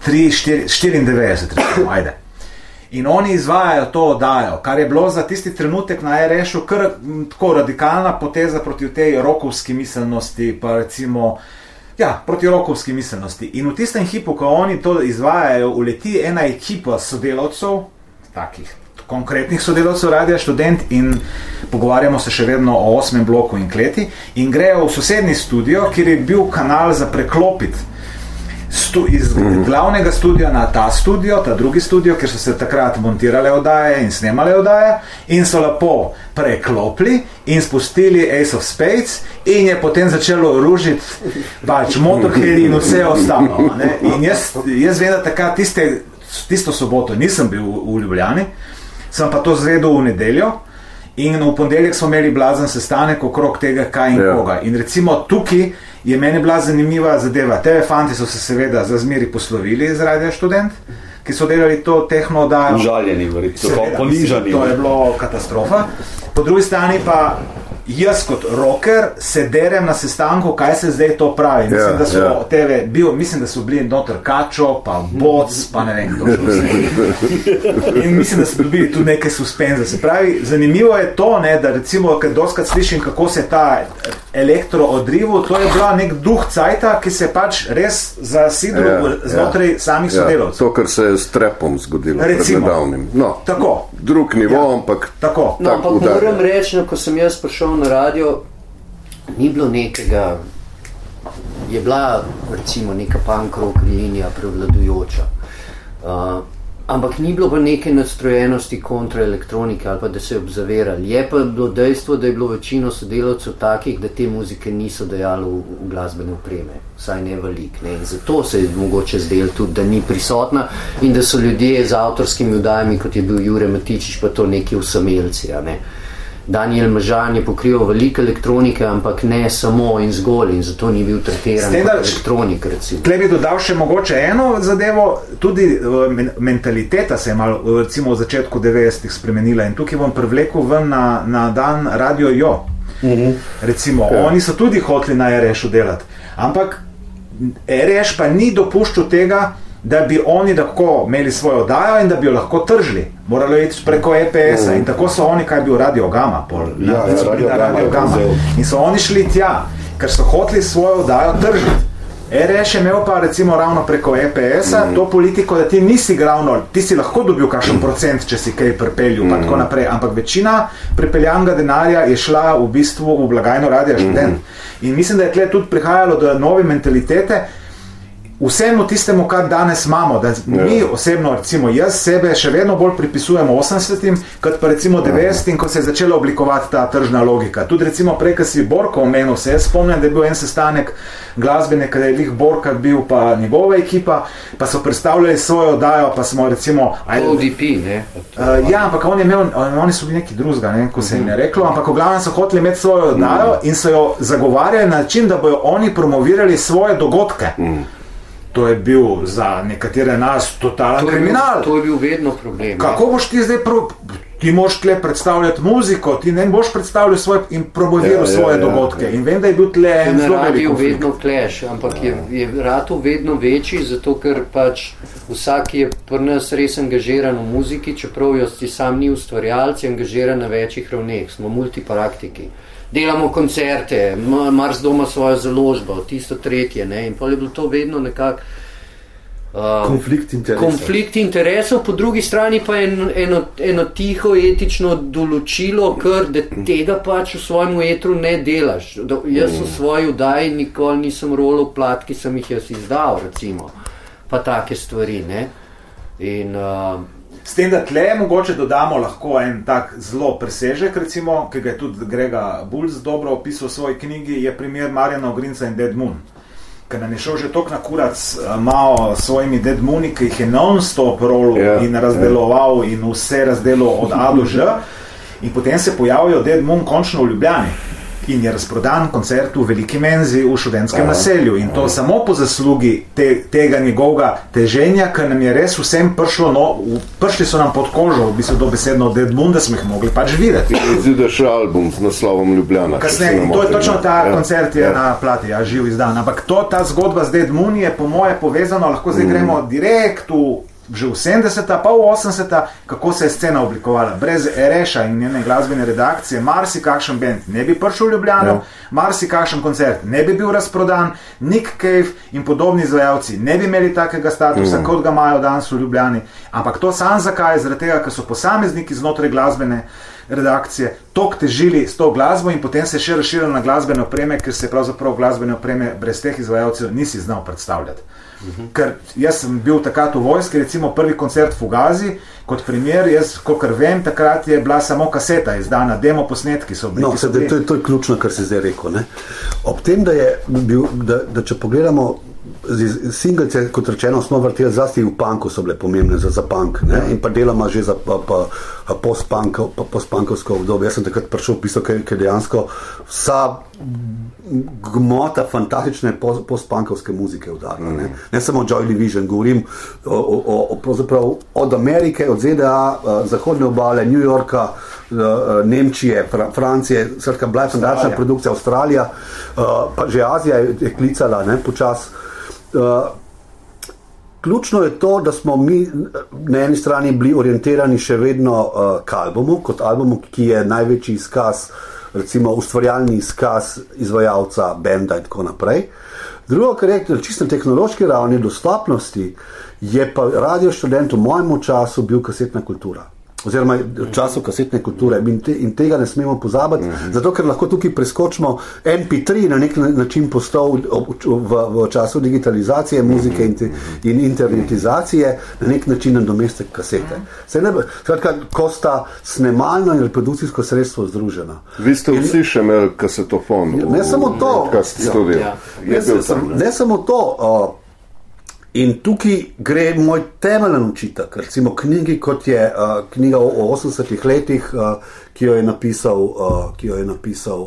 94, recimo, ajde. In oni izvajajo to oddajo, kar je bilo za tisti trenutek na RŠ-u kar tako radikalna poteza proti tej rokovski miselnosti, pa recimo, proti rokovski miselnosti. In v tistem hipu, ko oni to izvajajo, uleti ena ekipa sodelavcev, takih konkretnih sodelavcev Radia Študent in pogovarjamo se še vedno o 8. bloku in kleti in grejo v sosednji studio, kjer je bil kanal za preklopiti iz glavnega studia na ta studio, ta drugi studio, kjer so se takrat montirale oddaje in snemale oddaje in so lepo preklopili in spustili Ace of Spades in je potem začelo ružiti pač Motorhead in vse ostalo. Ne? In jaz vem, da takrat tisto soboto nisem bil v Ljubljani, sem pa to zvedel v nedeljo in v ponedeljek smo imeli blazen sestanek okrog tega, kaj in koga. In recimo tukaj je meni bila zanimiva zadeva. TV fanti so se seveda za zmeri poslovili iz Radia Študent, ki so delali to tehno oddajo. Užaljeni, ponižani. To je bilo katastrofa. Po drugi strani pa jaz kot rocker se derem na sestanku, kaj se zdaj to pravi. Mislim, da so mislim, da so bili noter Kačo, pa Boc, pa ne vem, kdo še vse. In mislim, da so dobili tudi nekaj suspenza. Se pravi, zanimivo je to, ne, da recimo, kad doskrat slišim, kako se ta elektro odrivu, to je bila nek duh cajta, ki se pač res zasidru znotraj samih sodelavcev. To, kar se je s trepom zgodilo pred nedavnim. No, tako. Drug nivo, ampak tako. No, ampak moram reči, ko sem jaz prišel na radio, ni bilo nekega, je bila recimo neka punk rock linija prevladujoča. Ampak ni bilo pa neke nadstrojenosti kontra elektronike ali pa da se je obzaverali. Je pa bilo dejstvo, da je bilo večino sodelavcev takih, da te muzike niso dajali v glasbene opreme, vsaj ne velik. Ne? In zato se je mogoče zdelo tudi, da ni prisotna in da so ljudje z avtorskimi vdajami, kot je bil Jure Matičič, pa to neki usamelci. Ne? Daniel Mažan je pokrival veliko elektronike, ampak ne samo in zgolj, in zato ni bil tretiran kot elektronik, recimo. Tle bi dodal še mogoče eno zadevo, tudi mentaliteta se je malo, recimo v začetku 90-ih spremenila in tukaj bom privlekel ven na dan Radio Jo. Recimo, oni so tudi hoteli na RŠ-u delati, ampak RŠ pa ni dopuščal tega, da bi oni lahko imeli svojo oddajo in da bi jo lahko tržili. Moralo iti preko EPS-a in tako so oni, kaj je bil Radio Gama, Radio Gama. In so oni šli tja, ker so hoteli svojo oddajo tržiti. RŠ je imel pa recimo ravno preko EPS-a to politiko, da ti nisi glavno, ti si lahko dobil kakšen procent, če si kaj pripeljal, pa tako naprej, ampak večina pripeljanega denarja je šla v bistvu v blagajno Radia Študent. In mislim, da je tle tudi prihajalo do nove mentalitete, vsemu tistemu, kar danes imamo, da mi osebno, recimo jaz sebe še vedno bolj pripisujemo 80-im, kot pa recimo 90-im, ko se je začela oblikovati ta tržna logika. Tudi recimo prej, ko si Borko omenil, se jaz spomnim, da je bil en sestanek glasbene, kada je lih Borka bil pa njegova ekipa, pa so predstavljali svojo oddajo, pa smo recimo ODP, ne? Ampak oni so bili neki drugega, ne, ko se jim je reklo, ampak v glavnem so hoteli imeti svojo oddajo in so jo zagovarjali na način, da bojo oni promovirali svoje dogodke. To je bil za nekatere nas totalen kriminal. To je bil vedno problem. Kako boš ti zdaj ti moš tle predstavljati muziko, ti ne boš predstavljal in promoviral svoje dogodke. In vem, da je bil tle en zelo velik konflikt. Vedno clash, ampak je ratov vedno večji, zato ker pač vsak je pri nas res angažiran v muziki, čeprav jo ti sam ni ustvarjalec, je angažiran na večjih ravneh, smo multipraktiki. Delamo koncerte, Mars doma svojo založbo, tisto tretje, ne, in pa je bilo to vedno nekako konflikt interesov, po drugi strani pa eno tiho etično določilo, ker da tega pač v svojem etru ne delaš. Jaz v svoji vdaji nikoli nisem rolil plat, ki sem jih jaz izdal, recimo, pa take stvari, ne. In s tem, da tle mogoče dodamo lahko en tak zelo presežek, recimo, ki ga je tudi Grega Bulc dobro opisal v svoji knjigi, je primer Marjana Ogrinca in Dead Moon. Ker nam je šel že toliko na kurac malo svojimi Dead Mooni, ki jih je non-stop rolil in razdeloval in vse razdelil od A do Ž. In potem se pojavijo Dead Moon končno v Ljubljani. In je razprodan koncert v veliki menzi v študentskem naselju. In to samo po zaslugi tega njegovega teženja, ker nam je res vsem prišli so nam pod kožo, v bistvu dobesedno Dead Moon, da smo jih mogli pač videti. Zide še album z naslovom Ljubljana. Kasneje, to je točno ta koncert je na plati, živ izdan. Ampak ta zgodba z Dead Moon je po moje povezano, lahko zdaj gremo direkt že v 70-ta, pa v 80-ta, kako se je scena oblikovala. Brez RŠ-a in njene glasbene redakcije, marsi kakšen band ne bi prišel v Ljubljano, marsi kakšen koncert ne bi bil razprodan, Nick Cave in podobni izvajalci ne bi imeli takega statusa, kot ga imajo danes v Ljubljani. Ampak to sam zakaj? Zaradi tega, ker so posamezniki znotraj glasbene redakcije tok težili s to glasbo in potem se še razširili na glasbene opreme, ker se pravzaprav glasbene opreme brez teh izvajalcev nisi znal predstavljati. Ker jaz sem bil takrat v vojski, recimo prvi koncert Fugazi, kot primer, jaz, kakor vem, takrat je bila samo kaseta izdana, demo posnetki so bili. No, to je ključno, kar si zdaj rekel, ne? Ob tem, da če pogledamo singlece, kot rečeno, smo vrteli zlasti v punku, so bile pomembne za punk, ne? In pa delama že za post-punkovsko obdobje. Jaz sem takrat prišel v pisal, ker dejansko vsa gmota fantastične post-punkovske muzike udarila. Ne samo Joy Division, govorim pravzaprav od Amerike, od ZDA, zahodne obale, New Yorka, Nemčije, Francije, skratka, bila je fantastična produkcija, Avstralija, pa že Azija je klicala, ne, počas. Ključno je to, da smo mi na eni strani bili orientirani še vedno k albumu, kot albumu, ki je največji izkaz, recimo ustvarjalni izkaz izvajalca, benda in tako naprej. Drugo, kar je čisto na tehnološki ravni dostopnosti, je pa Radio Študent v mojem času bil kasetna kultura. Oziroma v času kasetne kulture in tega ne smemo pozabiti, zato ker lahko tukaj preskočimo MP3 na nek način postal v času digitalizacije muzike in internetizacije na nek način nadomestek kasete. Skratka, ko sta snemalno in reprodukcijsko sredstvo združena. Vi ste vsi še imeli kasetofon. Ne samo to. Ne samo to. In tukaj gre moj temeljen očitek, recimo knjigi, kot je knjiga o 80-ih letih, ki jo je napisal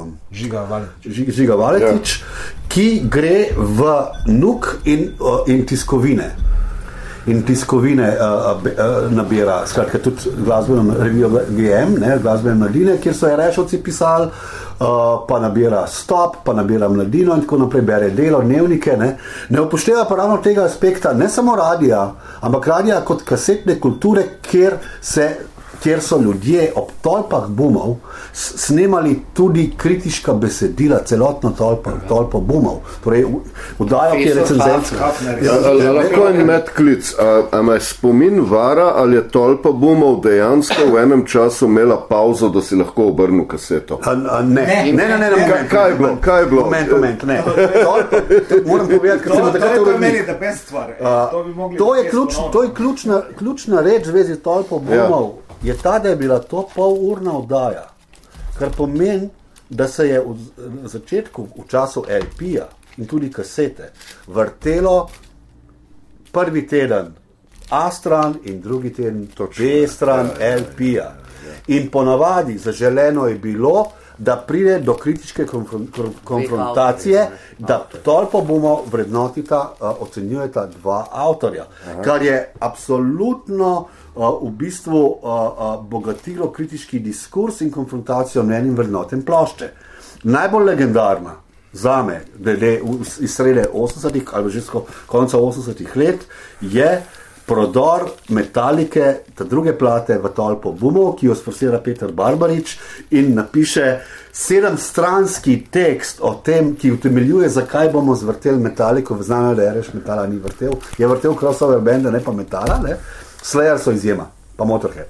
Žiga Valetič, ki gre v NUK in tiskovine. In tiskovine nabira, skratka tudi glasbeno revijo GM, glasbene mladine, kjer so Erešovci pisali, pa nabira Stop, pa nabira Mladino in tako naprej, bere Delo, dnevnike. Ne upošteva pa ravno tega aspekta, ne samo radija, ampak radija kot kasetne kulture, kjer so ljudje ob tolpah bumov snemali tudi kritiška besedila, celotno tolpo bumov. Torej, vdajo, ki je recenzentska. Lahko je medklic. A me spomin vara, ali je tolpa bumov dejansko v enem času imela pauzo, da si lahko obrnil kaseto? Ne. Kaj je bilo? Moment, ne. Moram povedati, ker sem takrat urodnik. To je ključna reč v zvezi s tolpo bumov. Je ta, da je bila to polurna oddaja, kar pomeni, da se je v začetku, v času LP-ja in tudi kasete, vrtelo prvi teden A stran in drugi teden B stran LP-ja. In ponavadi zaželeno je bilo, da pride do kritičke konfrontacije, da tolpo bomo vrednotita, ocenjujeta dva avtorja, kar je absolutno v bistvu bogatilo kritiški diskurs in konfrontacijo mnenj in vrednoten plošče. Najbolj legendarna zame, iz srede 80-ih ali že konca 80-ih let, je prodor Metalike, ta druge plate v tolpo bumov, ki jo sforsira Peter Barbarič in napiše 7-stranski tekst o tem, ki utemeljuje, zakaj bomo zvrteli Metaliko. Znamo, da Ereš Metala ni vrtel. Je vrtel crossover benda, ne pa Metala, ne? Slayer so izjema, pa Motorhead.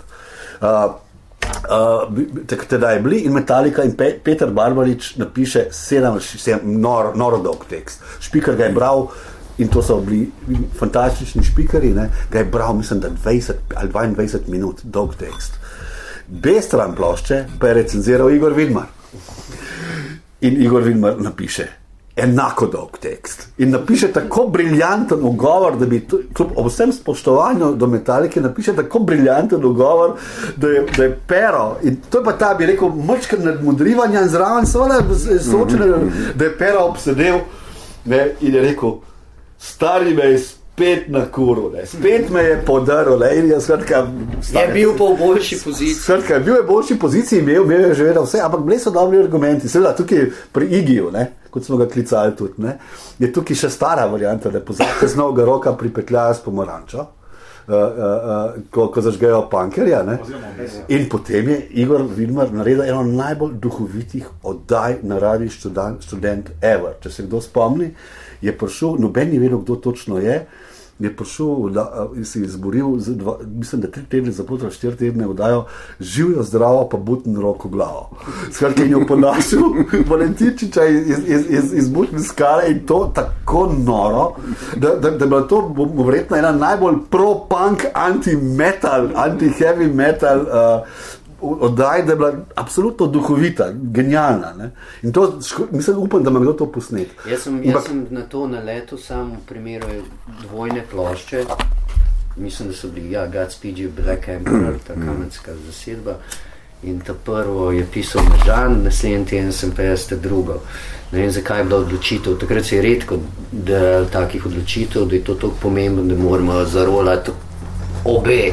Teda je bili in Metallica in Peter Barbarič napiše 7 noro dolg tekst. Špiker ga je bral in to so bili fantastični špikeri, ga je bral, mislim, da 20 ali 22 minut dolg tekst. B stran plošče pa je recenziral Igor Vidmar. In Igor Vidmar napiše enako dolg tekst. In napiše tako briljanten ugovor, da bi kljub vsem spoštovanju do Metalike napiše tako briljanten ugovor, da je pero. In to je pa ta, bi rekel, mrčka nadmudrivanja in zraven soočenega, da je pero obsedel in je rekel, stari me je spet na kuru, spet me je podaril. Je bil pa v boljši poziciji. Bil je v boljši poziciji, imel je že vedel vse, ampak bili so dobri argumenti. Seveda tukaj pri Igiju, kot smo ga klicali tudi, je tukaj še stara varianta, da pozabite z Novega Roka pripetljajo s pomarančo, ko zažgejo punkerja. In potem je Igor Vidmar naredil eno najbolj duhovitih oddaj na Radiu Študent ever. Če se kdo spomni, je prišel, noben ni vedel, kdo točno je prišel in si izboril, mislim, da 3 tedne zapotra, 4 tedne oddajo Živijo zdravo, pa butn roko glavo. Skratka, in jo ponašal Valentinčiča iz butne skale in to tako noro, da je bila to verjetno ena najbolj pro-punk, anti-metal, anti-heavy metal oddaj, da je bila absolutno duhovita, genialna. In to, mislim, upam, da ima kdo to posnet. Jaz sem na to naletel sam v primeru dvojne plošče. Mislim, da so bili, Godspeed You Black Emperor, ta kanadska zasedba. In ta prvo je pisal Mežan, naslednji teden sem pa jaz ta drugo. Ne vem, zakaj je bila odločitev. Takrat se je redko takih odločitev, da je to tako pomembno, da moramo zarolati obe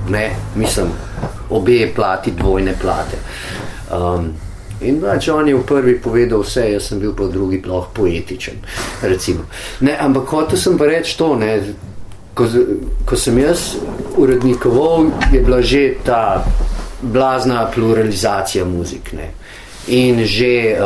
ne, mislim, obe plati, dvojne plate. In pač on je v prvi povedal vse, jaz sem bil pa v drugi ploh poetičen, recimo. Ne, ampak hotel sem pa reči to, ne, ko sem jaz urednikoval, je bila že ta blazna pluralizacija muzik, ne, in že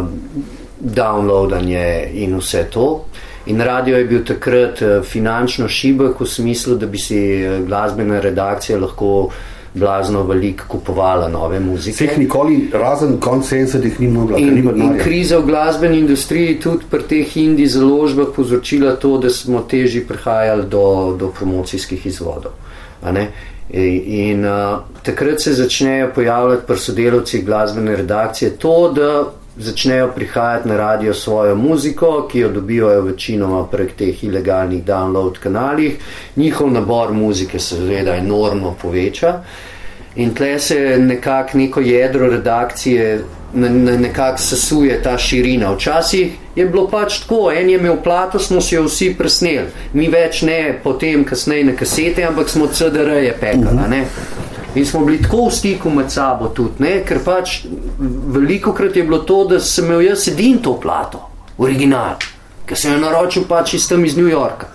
downloadanje in vse to. In radio je bil takrat finančno šibek v smislu, da bi si glasbena redakcija lahko blazno veliko kupovala nove muzike. Vseh nikoli razen konsensa, da jih ni mogla. In kriza v glasbeni industriji tudi pri teh indie založbah povzročila to, da smo težje prihajali do promocijskih izvodov. A ne? In takrat se začnejo pojavljati pri sodelavcih glasbene redakcije to, da začnejo prihajati na radio svojo muziko, ki jo dobivajo večinoma prek teh ilegalnih download kanalih. Njihov nabor muzike se seveda enormno poveča in tle se nekako neko jedro redakcije nekako sesuje ta širina. Včasih je bilo pač tako, en je imel plato, smo si jo vsi presneli. Mi več ne potem kasneje na kasete, ampak smo CD-je pekali, ne? In smo bili tako v stiku med sabo tudi, ne? Ker pač velikokrat je bilo to, da sem imel jaz edin to plato, original, ker sem jo naročil pač iz New Yorka.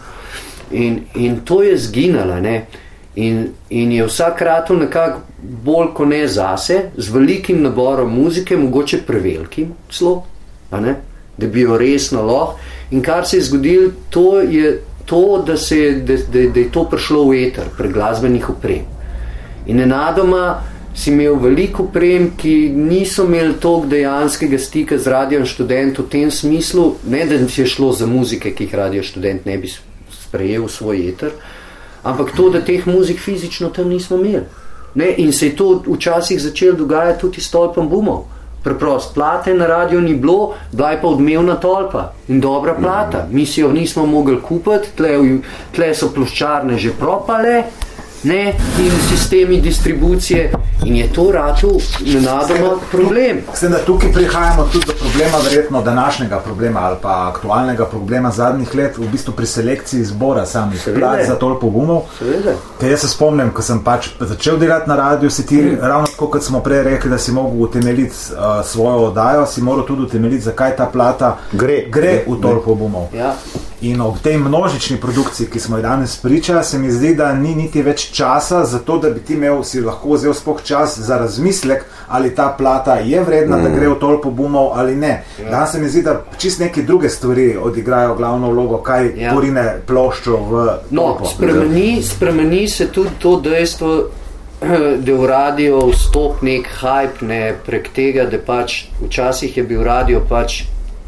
In to je zginala, ne? In je vsak ratov nekako bolj ko ne zase, z velikim naborom muzike, mogoče prevelikim celo, a ne? Da bi jo resno lahko. In kar se je zgodilo, to je to, da je to prišlo v eter pri glasbenih oprem. In nenadoma si imel veliko oprem, ki niso imeli toliko dejanskega stika z Radio Študent v tem smislu, ne da si je šlo za muzike, ki jih Radio Študent ne bi sprejel v svoj eter, ampak to, da teh muzik fizično tam nismo imeli. Ne? In se je to včasih začelo dogajati tudi s tolpom bumov. Preprost, plate na radio ni bilo, bila je pa odmevna tolpa in dobra plata. Mi si jo nismo mogli kupiti, tle so ploščarne že propale, ne, in sistemi distribucije in je to račun nenadoma problem. S tem, da tukaj prihajamo tudi do problema, verjetno današnjega problema ali pa aktualnega problema zadnjih let, v bistvu pri selekciji izbora samih plat za tolpo gumov. Ker jaz se spomnim, ko sem pač začel delati na radiju, si ti ravno tako, kot smo prej rekli, da si mogel utemeljiti svojo oddajo, si moral tudi utemeljiti, zakaj ta plata gre v tolpo gumov. Ja. In ob tej množični produkciji, ki smo jo danes priča, se mi zdi, da ni niti več časa za to, da bi ti si lahko vzel sploh čas za razmislek, ali ta plata je vredna, da gre v tolpo bumov ali ne. Danes se mi zdi, da čist neke druge stvari odigrajo glavno vlogo, kaj porine ploščo v tolpo. Spremeni se tudi to dejstvo, da v radio vstop nek hype, ne, prek tega, da pač včasih je bil radio pač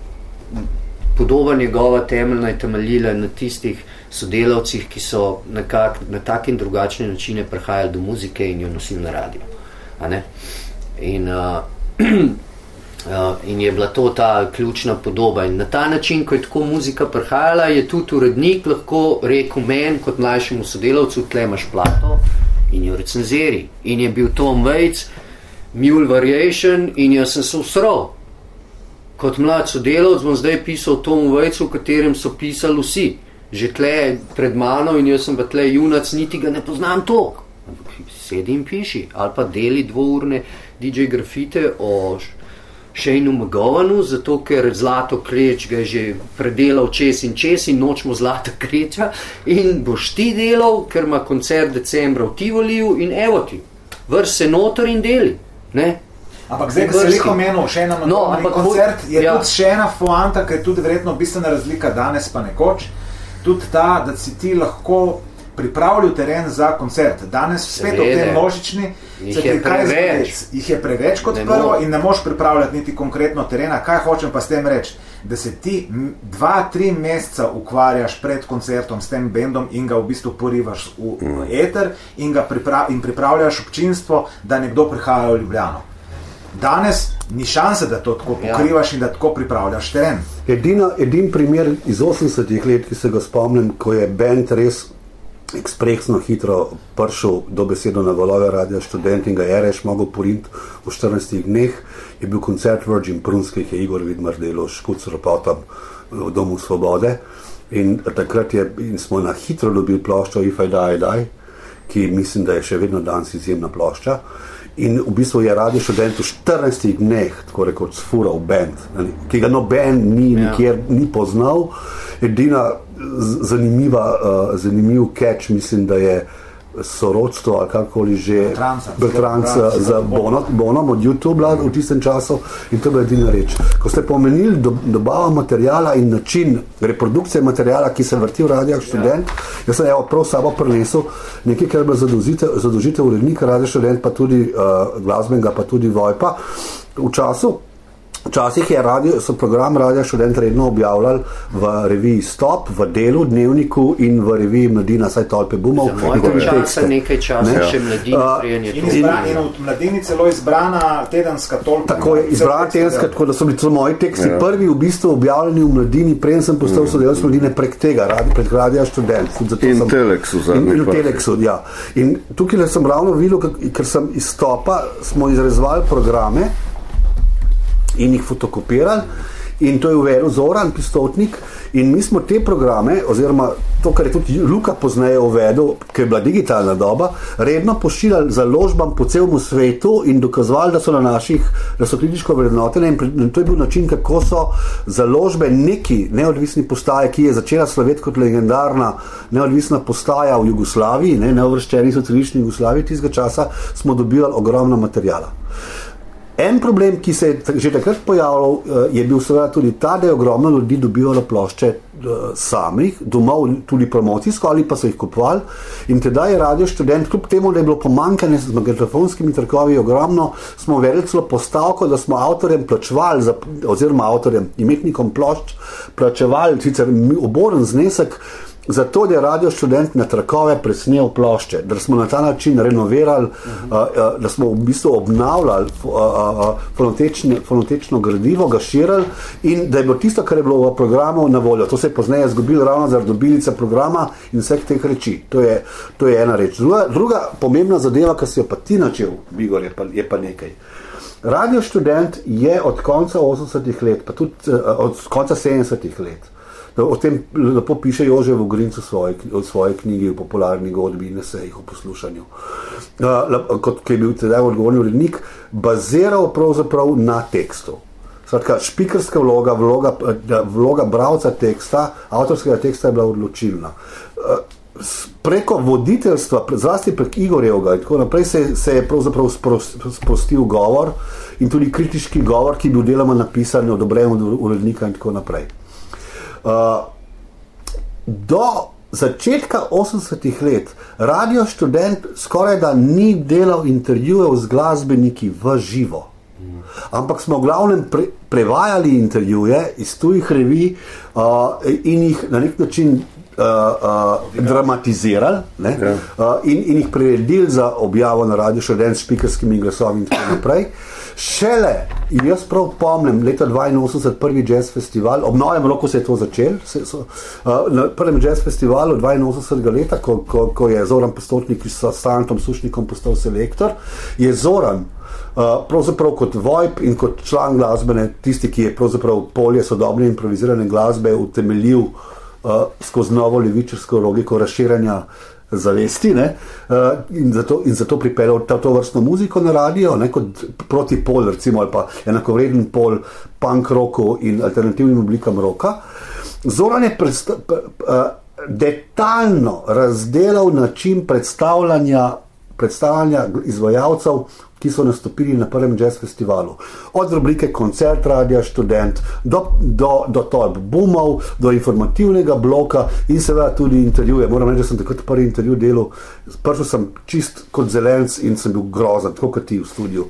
podoba njegova temeljna je temeljila na tistih sodelavcih, ki so nekako na tak in drugačne načine prihajali do muzike in jo nosili na radio. A ne? In je bila to ta ključna podoba. In na ta način, ko je tako muzika prihajala, je tudi urednik lahko rekel meni, kot mlajšemu sodelavcu, tle imaš plato in jo recenzeri. In je bil Tom Waits, Mule Variation in jaz sem se usral. Kot mlad sodelavc bom zdaj pisal Tomu Waitsu, v katerem so pisali vsi. Že tle pred mano in jaz sem pa tle junac, niti ga ne poznam toliko. Sedi in piši. Ali pa deli 2-urne DJ grafite o Shane'u McGovanu, zato ker Zlato Kreč ga je že predelal čez in nočemo Zlata Kreča in boš ti delal, ker ima koncert decembra v Tivoliju in evo ti. Vrš se noter in deli. Ne? Ampak zdaj, ko se veliko menil, še ena koncert, je tudi še ena foanta, ker je tudi verjetno bistvena razlika danes pa nekoč, tudi ta, da si ti lahko pripravljal teren za koncert. Danes spet v tem množični, jih je preveč kot prvo in ne moš pripravljati niti konkretno terena. Kaj hočem pa s tem reči? Da se ti 2-3 meseca ukvarjaš pred koncertom s tem bendom in ga v bistvu porivaš v eter in pripravljaš občinstvo, da nekdo prihaja v Ljubljano. Danes ni šanse, da to tako pokrivaš in da tako pripravljaš teren. Edin primer iz 80-ih let, ki se ga spomnim, ko je band res ekspresno hitro prišel do besedo na valove Radio Študent in ga je reš mogel poriti v 14 dneh, je bil koncert Virgin Prunes, ki je Igor Vidmar delal s Škuc-Ropotom v Domu Svobode in takrat smo na hitro dobili ploščo If I Die, I Die, ki mislim, da je še vedno danes izjemna plošča. In v bistvu je Radio Študent v 14 dneh, tako rekoč, sfural band, ki ga noben nikjer ni poznal. Edina zanimiv catch, mislim, da je sorodstvo ali karkoli že Bertranca za Bonom od YouTube v tistem času, in to je edina reč. Ko ste pomenili dobava materijala in način reprodukcije materijala, ki se vrti v Radio Študent, jaz sem prav sabo prinesel nekaj, kar je bilo zadolžitev urednika Radio Študent, pa tudi glasbenega, pa tudi Vojpa. Včasih so program Radio Študent redno objavljali v reviji Stop, v Delu, Dnevniku in v reviji Mladina, saj tolpe bumov. Za mojega časa nekaj časa še Mladini. In v Mladini celo izbrana tedenska tolpa. Tako je, izbrana tedenska, tako da so bili celo moji teksti prvi v bistvu objavljeni v Mladini, preden sem postal sodelavec Mladine prek tega, prek Radio Študent. In Teleksu zadnji. In Teleksu, ja. In tukaj sem ravno videl, ker sem iz Stopa, smo izrezvali programe in jih fotokopirali, in to je uvedel Zoran Pistotnik, in mi smo te programe, oziroma to, kar je tudi Luka pozneje uvedel, ker je bila digitalna doba, redno pošiljali založbam po celemu svetu in dokazovali, da so kritično vrednotene, in to je bil način, kako so založbe neki neodvisni postaje, ki je začela sloveti kot legendarna neodvisna postaja v Jugoslaviji, neuvrščeni socialistični Jugoslaviji, tistega časa smo dobivali ogromno materijala. En problem, ki se je že takrat pojavljal, je bil seveda tudi ta, da je ogromno ljudi dobivalo plošče samih, domov tudi promocijsko, ali pa so jih kupovali, in teda je Radio Študent, kljub temu, da je bilo pomanjkanje z magnetofonskimi trkovi ogromno, smo uvedli celo postavko, da smo avtorjem plačevali, oziroma avtorjem, imetnikom plošč, plačevali sicer oboren znesek, zato, da je Radio Študent na trakove presnel plošče, da smo na ta način renovirali, da smo v bistvu obnavljali fonotečno gradivo, ga širili, in da je bilo tisto, kar je bilo v programu na voljo. To se je pozneje zgubilo ravno zaradi obilice programa in vseh teh reči. To je ena reč. Druga pomembna zadeva, ki si jo pa ti načel, Bigor, je pa nekaj. Radio Študent je od konca 80-ih let, pa tudi od konca 70-ih let, o tem lepo piše Jože Vogrinc v svoji knjigi v popularni godbi in esejih o poslušanju. Kot je bil tedaj odgovorni urednik, baziral pravzaprav na tekstu. Skratka, špikarska vloga bralca teksta, avtorskega teksta je bila odločilna. Preko voditeljstva, zlasti prek Igorjevga in tako naprej, se je pravzaprav sprostil govor in tudi kritiški govor, ki je bil deloma napisan, odobren od urednika in tako naprej. Do začetka 80-ih let Radio Študent skoraj da ni delal intervjujev z glasbeniki v živo, ampak smo v glavnem prevajali intervjuje iz tujih revij in jih na nek način dramatizirali in jih priredili za objavo na Radio Študent s špikarskimi glasovi in tako naprej. Šele, in jaz prav pomnim, leta 82 prvi jazz festival, ob novem roku se je to začel, na prvem jazz festivalu 82 leta, ko je Zoran Pistotnik s Stantom Sušnikom postal selektor, je Zoran pravzaprav kot Vojp in kot član glasbene, tisti, ki je pravzaprav polje sodobne improvizirane glasbe utemeljil skozi novo levičarsko logiko razširjanja zavesti, in zato pripeljal to vrstno muziko na radio, kot protipol, recimo, ali pa enakovreden pol punk roku in alternativnim oblikam roka. Zoran je detaljno razdelal način predstavljanja izvajalcev, ki so nastopili na prvem jazz festivalu. Od rubrike Koncert Radio Študent do tolp bumov, do informativnega bloka in seveda tudi intervjuje. Moram reči, da sem takrat prvi intervju delal, prišel sem čist kot zelenc in sem bil grozen, tako kot ti v studiu.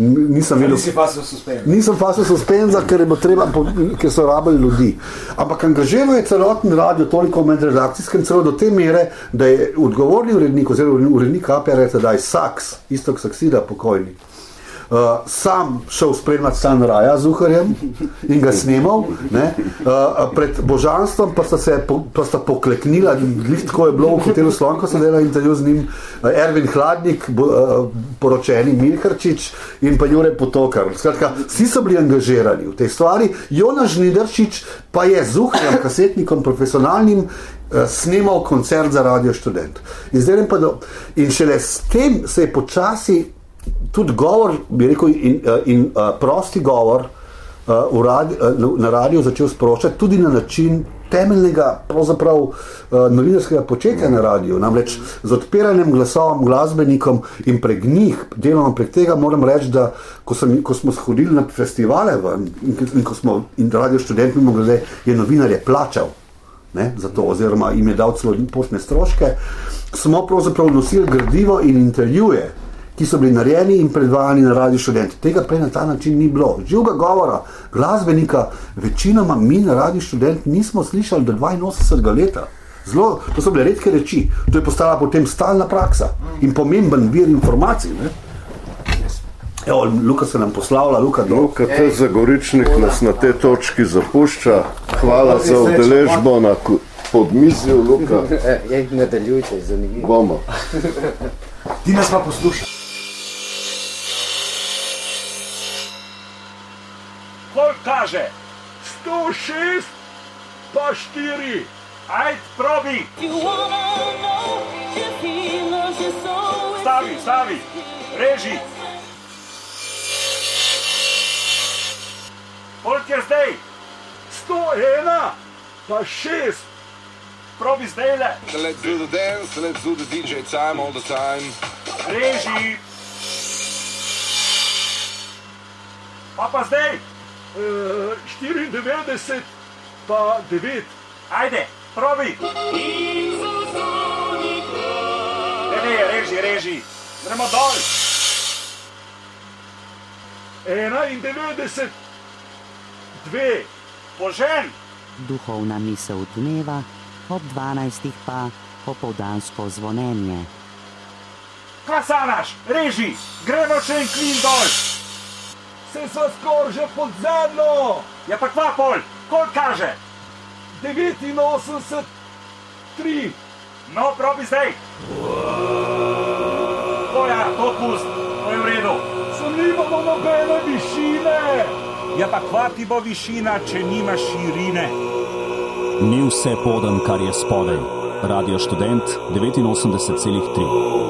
Nisem fasil suspenza, ker so rabili ljudi. Ampak angažiral je celoten radio toliko med redakcijskem, celo do te mere, da je odgovorni urednik, oziroma urednik APR, tedaj Saks, Istok Saksida, pokojni, sam šel spremljati San Raja z Uharjem in ga snemal, pred božanstvom pa sta pokleknila, tako je bilo v hotelu Slon, ko sem delal intervju z njim, Ervin Hladnik, poročeni Milharčič in pa Jure Potokar. Skratka, vsi so bili angažirani v tej stvari. Jonas Žnidarčič pa je z Uharjem, kasetnikom profesionalnim, snemal koncert za Radio Študent. In šele s tem se je počasi tudi govor, bi rekel, in prosti govor na radiju začel sproščati tudi na način temeljnega, pravzaprav novinarskega početja na radiju, namreč z odpiranjem glasovom glasbenikom in prek njih, deloma prek tega moram reči, da ko smo shodili na festivale in Radio Študent mimogrede je novinarje plačal, ne, za to, oziroma jim je dal celo potne stroške, smo pravzaprav nosili gradivo in intervjuje, ki so bili narejeni in predvajani na Radio Študent. Tega prej na ta način ni bilo. Živega govora, glasbenika, večinoma mi na Radio Študent nismo slišali do 82. leta. Zelo, to so bile redke reči. To je postala potem stalna praksa in pomemben vir informacij. Ne? Evo, Luka se nam poslavlja. Luka, te Zagoričnik nas na te točki zapušča. Hvala za udeležbo na podmizju, Luka. Nadaljujte, zanimivo. Bomo. Ti nas pa poslušaj. Koliko kaže? 106 pa 4. Ajde, probi. Stavi. Reži. Koliko je zdaj? 101 pa 6. Probi zdaj le. Let's do the dance, let's do the DJ time all the time. Reži. Pa zdaj? 94 pa 9. Ajde, probi. Reži. Gremo dol. 91, 2. Požen. Duhovna misel dneva, ob 12 pa popoldansko zvonenje. Kaj sanaš? Reži, gremo še en klin dol. Se sva skor že pod zemljo. Ja pa kva pol, koliko kaže? 89, 3. No, probi zdaj. To pust, to je v redu. Sem nimamo nobene višine. Ja pa kva ti bo višina, če nima širine? Ni vse podem, kar je spodaj. Radio Študent 89,3.